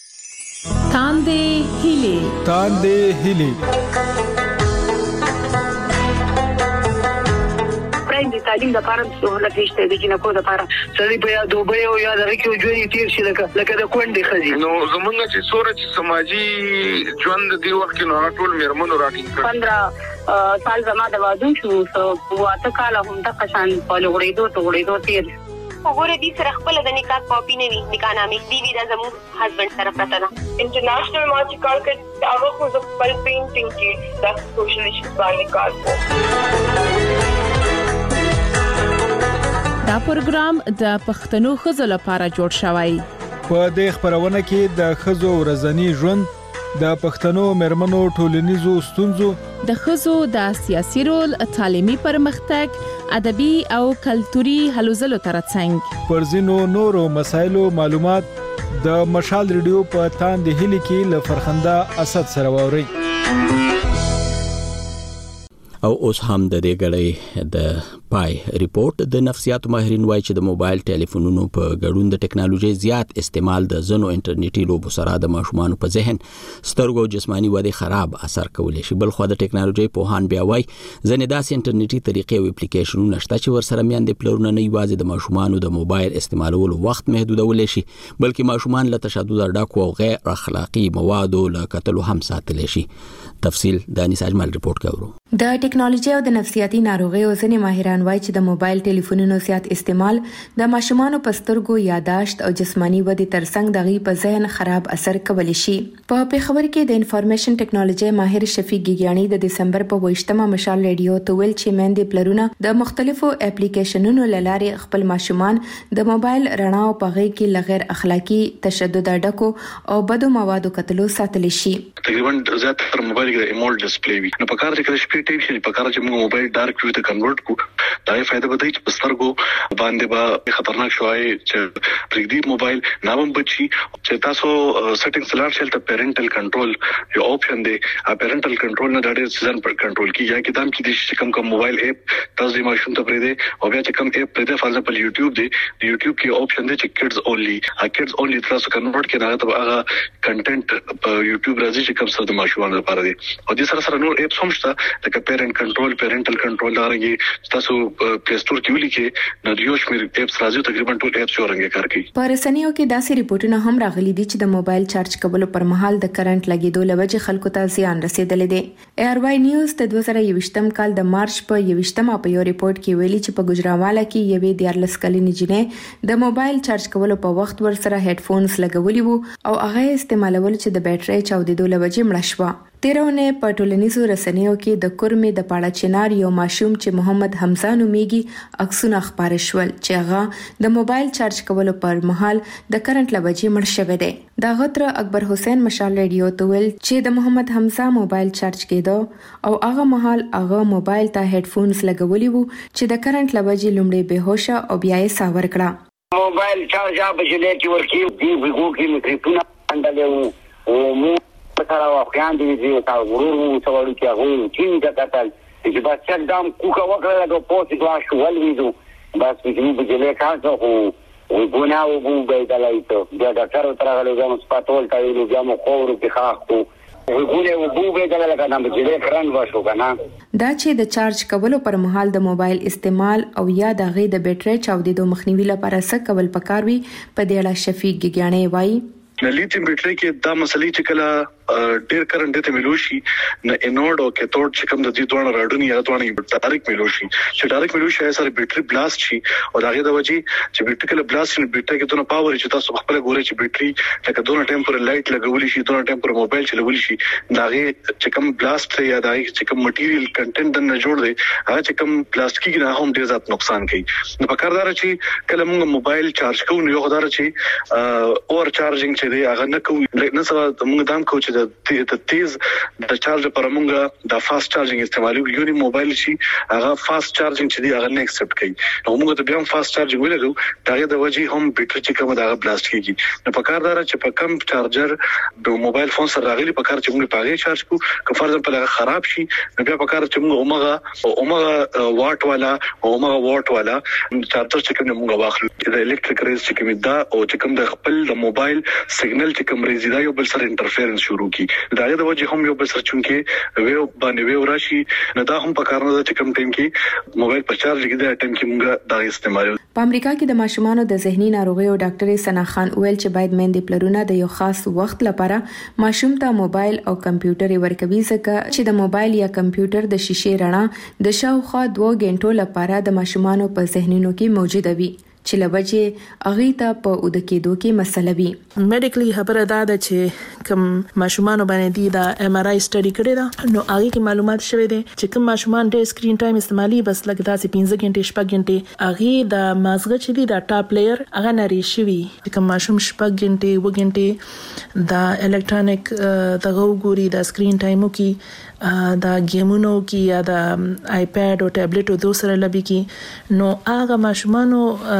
تاندې هیلي تاندې هیلي د تعلیم لپاره سہولت نشته د جنکو لپاره سړي په یا دوبه او یا دغه کې ژوند تیر شي لکه لکه د کونډې خزي نو زمونږ چې سورج سماجی ژوند دی وخت کې نو ټول میرمنو راټینګ کړ پندرہ سال زما د واده شو سو واته کال هم د قشان په لغړېدو ته غړېدو تیر وګوره دې سره خپل د نکاح کاپی نه وي نکاح نامې دی وی دا زموږ هسبند سره پراته ده انټرنیشنل ما چې کار کړ هغه خو د خپل پینټینګ کې د سوشل ایشوز باندې کار کوي دا پروګرام د پښتنو خزو لپاره جوړ شوی په دې خبرونه کې د خزو ورځنی ژوند د پښتنو مرمنو ټولنیزو ستونزو د خزو د سیاسي رول تعلیمي پرمختګ ادبي او کلتوري هلو ځلو ترڅنګ پر ځینو نورو مسایلو معلومات د مشال ریډیو په تاند هلي کې ل فرخنده اسد سره ووري او اوس هم د دې غړې د پای ریپورت د نفسیات ماهرین وایي چې د موبایل ټلیفونونو په ګډون د ټکنالوژي زیات استعمال د زنو انټرنیټي لوبو سره د ماشومان په ذهن سترګو جسمانی وده خراب اثر کولی شي بل خو د ټکنالوژي په هان بیا وایي ځنې داسې انټرنیټي طریقې او اپلیکیشنونه شته چې ورسره میاندې پلرونه نه یوازې د ماشومانو د موبایل استعمالولو وخت محدودول شي بلکې ماشومان له تشدد ډاکو او غیر اخلاقی موادو له کتلو هم ساتل شي تفصیل د انیس اجمل ریپورت کوي د ټکنالوژي او د نفسیاتي ناروغیو ځینې ماهران وایي چې د موبایل ټلیفونونو زیات استعمال د ماشومانو په سترګو یاداشت او جسمانی ودې ترڅنګ دغه په ذهن خراب اثر کولی شي په پیښور کې د انفارمیشن ټکنالوژي ماهر شفیق ګیګیانی د دسمبر په ویشتمه مشال ریډیو ته ویل چې مېندې پلرونه د مختلفو اپلیکیشنونو لارې خپل ماشومان د موبایل رڼا او پغې کې لغیر اخلاقی تشدد ډکو او بدو موادو کتلو ساتل شي تقریبا زیات تر موبایل کې د ایمول ډسپلی وي نو په کار کې شپې ټیپ شي په کار چې موږ موبایل ډارک ویو ته کنورټ کو دا یې فائدہ به دی چې سترګو باندې به خطرناک شوی چې پرېږدي موبایل نامم بچي چې تاسو سیټینګز لار شل ته پیرنټل کنټرول یو آپشن دی ا پیرنټل کنټرول نه ډاډه سیزن پر کنټرول کی یا کې دام کې د چې کم کم موبایل اپ تاسو د ماشوم ته پرې دی او بیا چې کم اپ پرې دی فار ایگزامپل یوټیوب دی د یوټیوب کې آپشن دی چې کډز اونلی ا کډز اونلی تاسو کنورټ کې نه ته هغه کنټینټ په یوټیوب راځي چې کم سره د ماشومان لپاره دی او د سره سره نور اپس هم شته لکه پیرنټ کنټرول پیرنټل کنټرول دارنګي تاسو پلی سٹور کې ولیکې نو یو شمېر اپس راځي تقریبا ټول اپس ورنګ کار کوي په رسنیو کې داسې ریپورتونه هم راغلي دي چې د موبایل چارج کولو پر مهال د کرنٹ لګیدو لوجه خلکو ته زیان رسیدلی دی ایر وای نیوز د دوه زره یوویشتم کال د مارچ په یوویشتمه په یو ریپورت کې ویلي چې په ګجراواله کې یوې دیارلس کلنې جنې د موبایل چارج کولو په وخت ورسره هډ فونز لګولي وو او هغه استعمالول چې د بیټرۍ چاودېدو لوجه مړه شوه تیرونه په ټولنیزو رسنیو کې د کورمې د پاړه چنار یو ماشوم چې محمد حمزه نومیږي عکسونه خبره شول چې هغه د موبایل چارج کولو پر مهال د کرنٹ لوجې مړ شوی دی دا غتر اکبر حسین مشال ریډیو ته ویل چې د محمد حمزه موبایل چارج کېدو او هغه مهال هغه موبایل ته هډ فونز لګولي وو چې د کرنٹ لوجې لومړی بهوشه او بیا یې ساور کړه موبایل چارج په جلې کې ورکی دی وګو کې مکرفونه اندلې او مو پتاړه واخیان دي چې تا ورور مو څوړو کې هغه چې کتل چې بس چک دام کوکا وکړه د پوسټ کلاس ول ویدو بس چې په جلې کاڅو او وګونه او وګو دلایته دا ډاکټر تر هغه له سپاتول ته ویلو بیا مو خور کې خاخو وګونه وګو دلایته کنه په جلې کرن وشو کنه دا چې د چارج کولو پر مهال د موبایل استعمال او یا د غي د بیټرۍ چاودېدو مخنیوي لپاره څه کول پکاروي په دې اړه شفیق ګیګیانی وایي لیتیم بیټری کې دا مسلې چې کله ډیر کرنٹ ته ملوشي نه انورډ او کیتھوډ چې کوم د دې دوه راډونی یا دوه ډایرکټ ملوشي چې ډایرکټ ملوشي سره بیټری بلاست شي او داغه د وجې چې بیټری کله بلاست شي بیټری کې دونه پاور چې تاسو خپل ګوري چې بیټری لکه دونه ټیمپر لایټ لګولي شي دونه ټیمپر موبایل چلول شي داغه چې کوم بلاست یا داغه چې کوم مټیریل کنټینټ نه جوړ دی هغه چې کوم پلاستیکي نه هم ډیر زیات نقصان کوي نو په کار دار چې کله موږ موبایل چارج کوو نو یو غدار چې اور چارجینګ چې دی هغه نه کوو نه سره موږ دام کوو چې د تیز د چارج پر موږ د فاست چارجینګ استعمالو یو نی موبایل شي هغه فاست چارجینګ چې دی هغه نه ایکسپټ کوي نو موږ ته بیا فاست چارجینګ ولرو دا د وجې هم بیټری چې کوم دا بلاست کیږي نو په کار دار چې په کم چارجر د موبایل فون سره راغلي په کار چې موږ پاغه چارج کو که فرض په لغه خراب شي نو بیا په کار چې موږ اومغه اومغه واټ والا اومغه واټ والا چارجر چې کوم موږ واخلو د الکتریک ریز چې کوم دا او چې کوم د خپل د موبایل سیګنل چې کوم ریز دا یو بل سره انټرفیرنس شروع شروع کی دا د وجه هم یو بل سره چونکې ویو باندې ویو راشي نه دا هم په کار نه چې کم ټیم کې موبایل په چارج کې د ټیم کې مونږه دا استعمال. په امریکا کې د ماشومانو د ذهني ناروغیو ډاکټر سنا خان ویل چې باید مېندې پلرونه د یو خاص وخت لپاره ماشوم ته موبایل او کمپیوټر ورکوي ځکه چې د موبایل یا کمپیوټر د شیشې رڼا د شاوخوا دوه غنټو لپاره د ماشومانو په ذهنونو کې موجوده وي چې لوجه اغه ته په اود کېدو کې مسله وي. میډیکلی خبره ده چې کوم ماشومان باندې دی دا ایم آر آی سټډي کړی دا نو هغه کې معلومات شوه دي چې کوم ماشومان ډېر سکرین ټایم استعمالي بس لګ داسې پنځه غنټې شپږ غنټې هغه د مازغه چې دی دا ټاپ لیئر هغه نری شوی کوم ماشوم شپږ غنټې و غنټې دا الکترونیک دغه ګوري دا سکرین ټایمو کې دا گیمونو کې یا د آیپاد او ټابلیټ او دوسره لبي کې نو هغه ماشومانو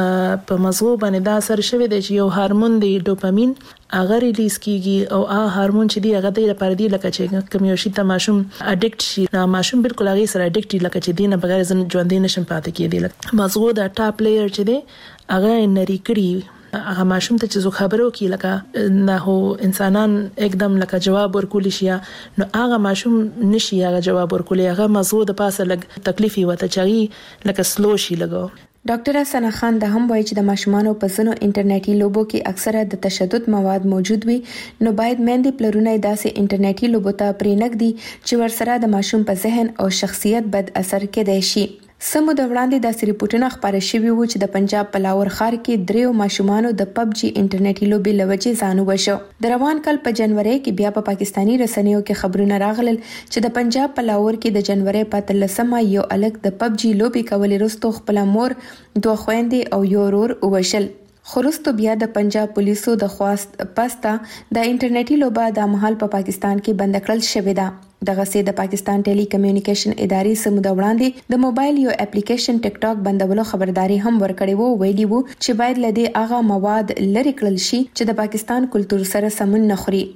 په مزغو باندې دا اثر شوی دی چې یو هورمون دی ډوپامین هغه ریلیز کیږي او هغه هورمون چې دی هغه د لپاره دی لکه چې کوم یو شی ته ماشوم اډیکټ شي نو ماشوم بالکل هغه سره اډیکټ لکه چې دینه بغیر ځن ژوندې نشم پاتې کېدی لکه مزغو د ټاپ لیئر چې دی هغه نری کړی هغه ماشوم ته چې زو خبرو کې لکه نه هو انسانان एकदम لکه جواب ورکول شي نو هغه ماشوم نشي هغه جواب ورکول هغه مزغو د پاسه لګ تکلیفي وته چاري لکه سلو شي لګو. ډاکټر سنا خان د هم وایي چې د ماشومانو په ځینو انټرنیټي لوبو کې اکثره د تشدد مواد موجود وي نو باید مېندې پلرونه داسې انټرنیټي لوبو ته پرېنږدي چې ورسره د ماشوم په ذهن او شخصیت بد اثر کېدای شي. سمو د وړاندې د ریپورتونو خبره شوی و چې د پنجاب په لاور ښار کې دریو ماشومانو د پب جی انټرنیټي لوبي لوجې ځانو وشو. د روان کال په جنوري کې بیا په پاکستانی رسنیو کې خبرونه راغلل چې د پنجاب په لاور کې د جنوري په تلسمه یو الګ د پب جی لوبي کولې رستو خپل مور دوه خويندې او یو ورور وشل. خورستو بیا د پنجاب پولیسو د خواست پستا د انټرنیټي لوبه د محل په پاکستان کې بند کړل شوې ده. دغه سي د پاکستان ټيلي کمیونیکیشن ادارې سمو د وړاندې د موبایل یو اپلیکیشن ټیک ټاک بندولو خبرداري هم ورکړې وو ویلي وو چې باید لدی اغه مواد لری کړل شي چې د پاکستان کلچر سره سمون نه خوري.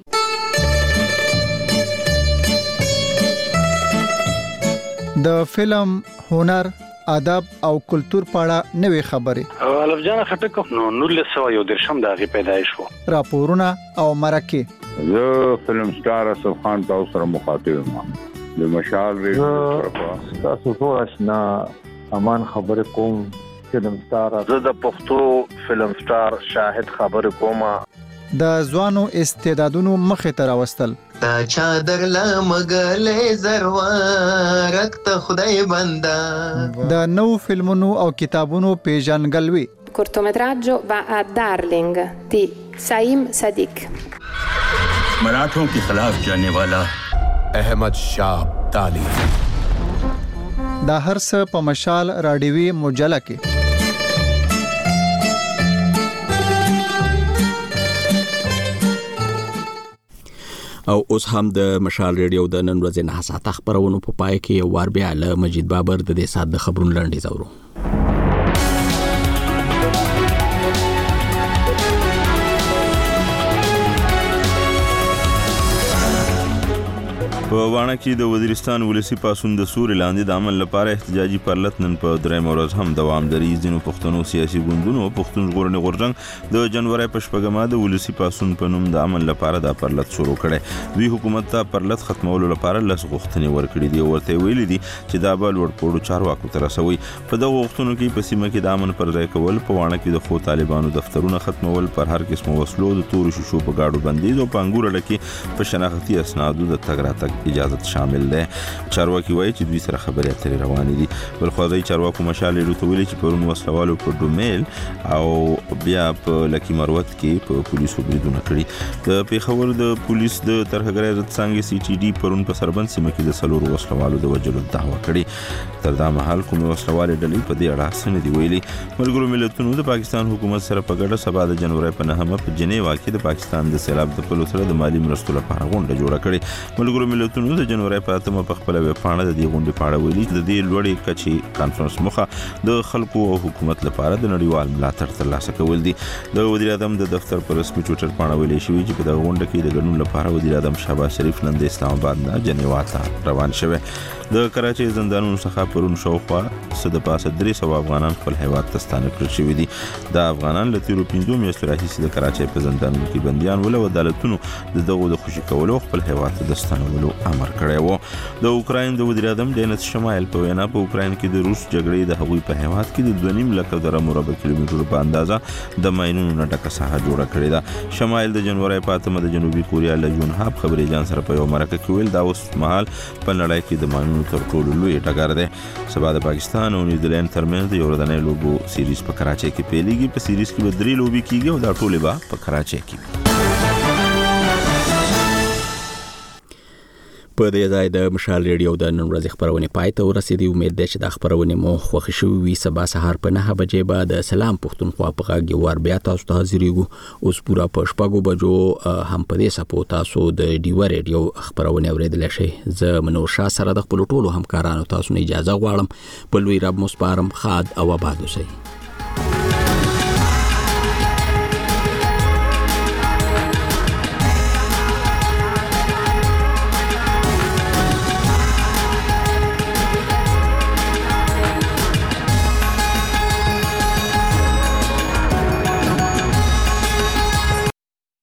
د فلم هنر ادب او کلچر پاړه نوې خبره الف جان خټک نو نور له سو یو درشم د غي پیدایش وو راپورونه او مرکه زه فلم سٹار اسف خان تاسو سره مخاطب یم د مشال ریډیو تاسو ټول آشنا امان خبر کوم فلم سٹار زه د پښتو فلم سٹار شاهد خبر کوم د ځوانو استعدادونو مخه تر واستل تا چادر لا مګلې زروارت ته خدای بندا د نو فلمونو او کتابونو پیژنګلوي. cortometraggio va a Darling di Saim Sadiq. मराठों के खिलाफ जाने वाला अहमद शाह ताली دا هر څه په مشال راډیوي مجله کې او اوس هم د مشال ریډیو د نن ورځې نه ساعت خبرونو په پای کې یو وار بیا له مجید بابر د دې سات د خبرونو لاندې زورو. په وانه کې د وزیرستان ولسی پاسون د سوري لاندې د عمل لپاره احتجاجي پرلط نن په درېم ورځ هم دوام لري. ځینو پښتنو سیاسي ګوندونو پښتون ژغورنې غورځنګ د جنوري په شپږمه د ولسی پاسون په نوم د عمل لپاره د پرلط شروع کړي. دوی حکومت ته پرلط ختمولو لپاره لس غوښتنې ورکړي دي. ورته ویلي دي چې دا به لوړپوړو چارواکو ته رسوي. په دغه غوښتنو کې په سیمه کې د امن پر ځای کول، په وانه کې د خو طالبانو دفترونه ختمول، پر هر قسم وسلو د تورو شیشو په گاډو بندیز او پنګور لکه په شناختی اسنادو د تګ راتګ اجازه شامل ده. چارواکي وایي چې دوی سره خبرې اترې روانې دي. بل خو ځای چارواکو مشال لوتولي چې پرون وسلوالو په ډومیل او بیا په لکی مروت کې په پولیسو بریدونه کړی. د پیښور د پولیس د ترهګرۍ ضد څنګه سی ټي ډي پرون په سربند سیمه کې د سلور وسلوالو د وجلو دعوه کړې. تر دا مهال کوم وسلوال ډلې په دې اړه څه نه دی ویلي. ملګرو ملتونو د پاکستان حکومت سره په ګډه سبا د جنوري په نهمه په جنیوا کې د پاکستان د سیلاب د پلو سره د مالی مرستو لپاره غونډه جوړه کړې. ملګرو ملتونو دولتونو د جنوري په اتمه په خپل ویبپاڼه د دې غونډې په اړه ویلي چې د دې لوړې کچې کانفرنس مخه د خلکو او حکومت لپاره د نړیوال ملاتړ ترلاسه کول دي. د وزیر اعظم د دفتر پر رسمي ټویټر باندې ویلي شوی چې په دغه غونډه کې د ګډون لپاره وزیر اعظم شهباز شریف نن د اسلام آباد نه جنیوا ته روان شوی. د کراچۍ زندانونو څخه پرون شاوخوا څه د پاسه درې سوه افغانان خپل هیواد ته ستانه کړل شوي دي. دا افغانان له تیرو پنځو میاشتو راهیسې د کراچۍ په زندانونو کې بندیان ول او عدالتونو د دغو د خوشي کولو خپل هیواد ته د ستنولو امر کړی و. د اوکراین د وزیر اعظم دینس شمایل په وینا په اوکراین کې د روس جګړې د هغوی په هیواد کې د دوه نیم لکه زره مربع کیلومترو په اندازه د ماینونو نه ډکه ساحه جوړه کړې ده. شمایل د جنوري په اتمه د جنوبي کوریا له جونهاب خبري جان سره په یو مرکه کې ویل دا اوس مهال په نړۍ کې د ماینونو تر ټولو لوی ټغر دی. سبا د پاکستان او نیوزیلند ترمنځ د یو ورځنۍ لوبو سیریز په کراچۍ کې پیلېږي. په سیریز کې به درې لوبې کیږي او دا ټولې به په کراچۍ کې. په دې ځای د مشال ریډیو د نن ورځې خبرونه پای ته ورسېدې. امید ده چې د خبرونه مو خوښ شوي وي. سبا سهار په نهه بجې به د سلام پښتونخوا په غږ یو وار بیا تاسو ته حاضرېږو. اوس پوره په شپږو بجو هم په دې سپو تاسو د ډیوه ریډیو خبرونه اورېدلی شئ. زه منور شاه سره د خپلو ټولو همکارانو تاسو نه اجازه غواړم. په لوی رب مو سپارم. ښاد او آباد اوسئ.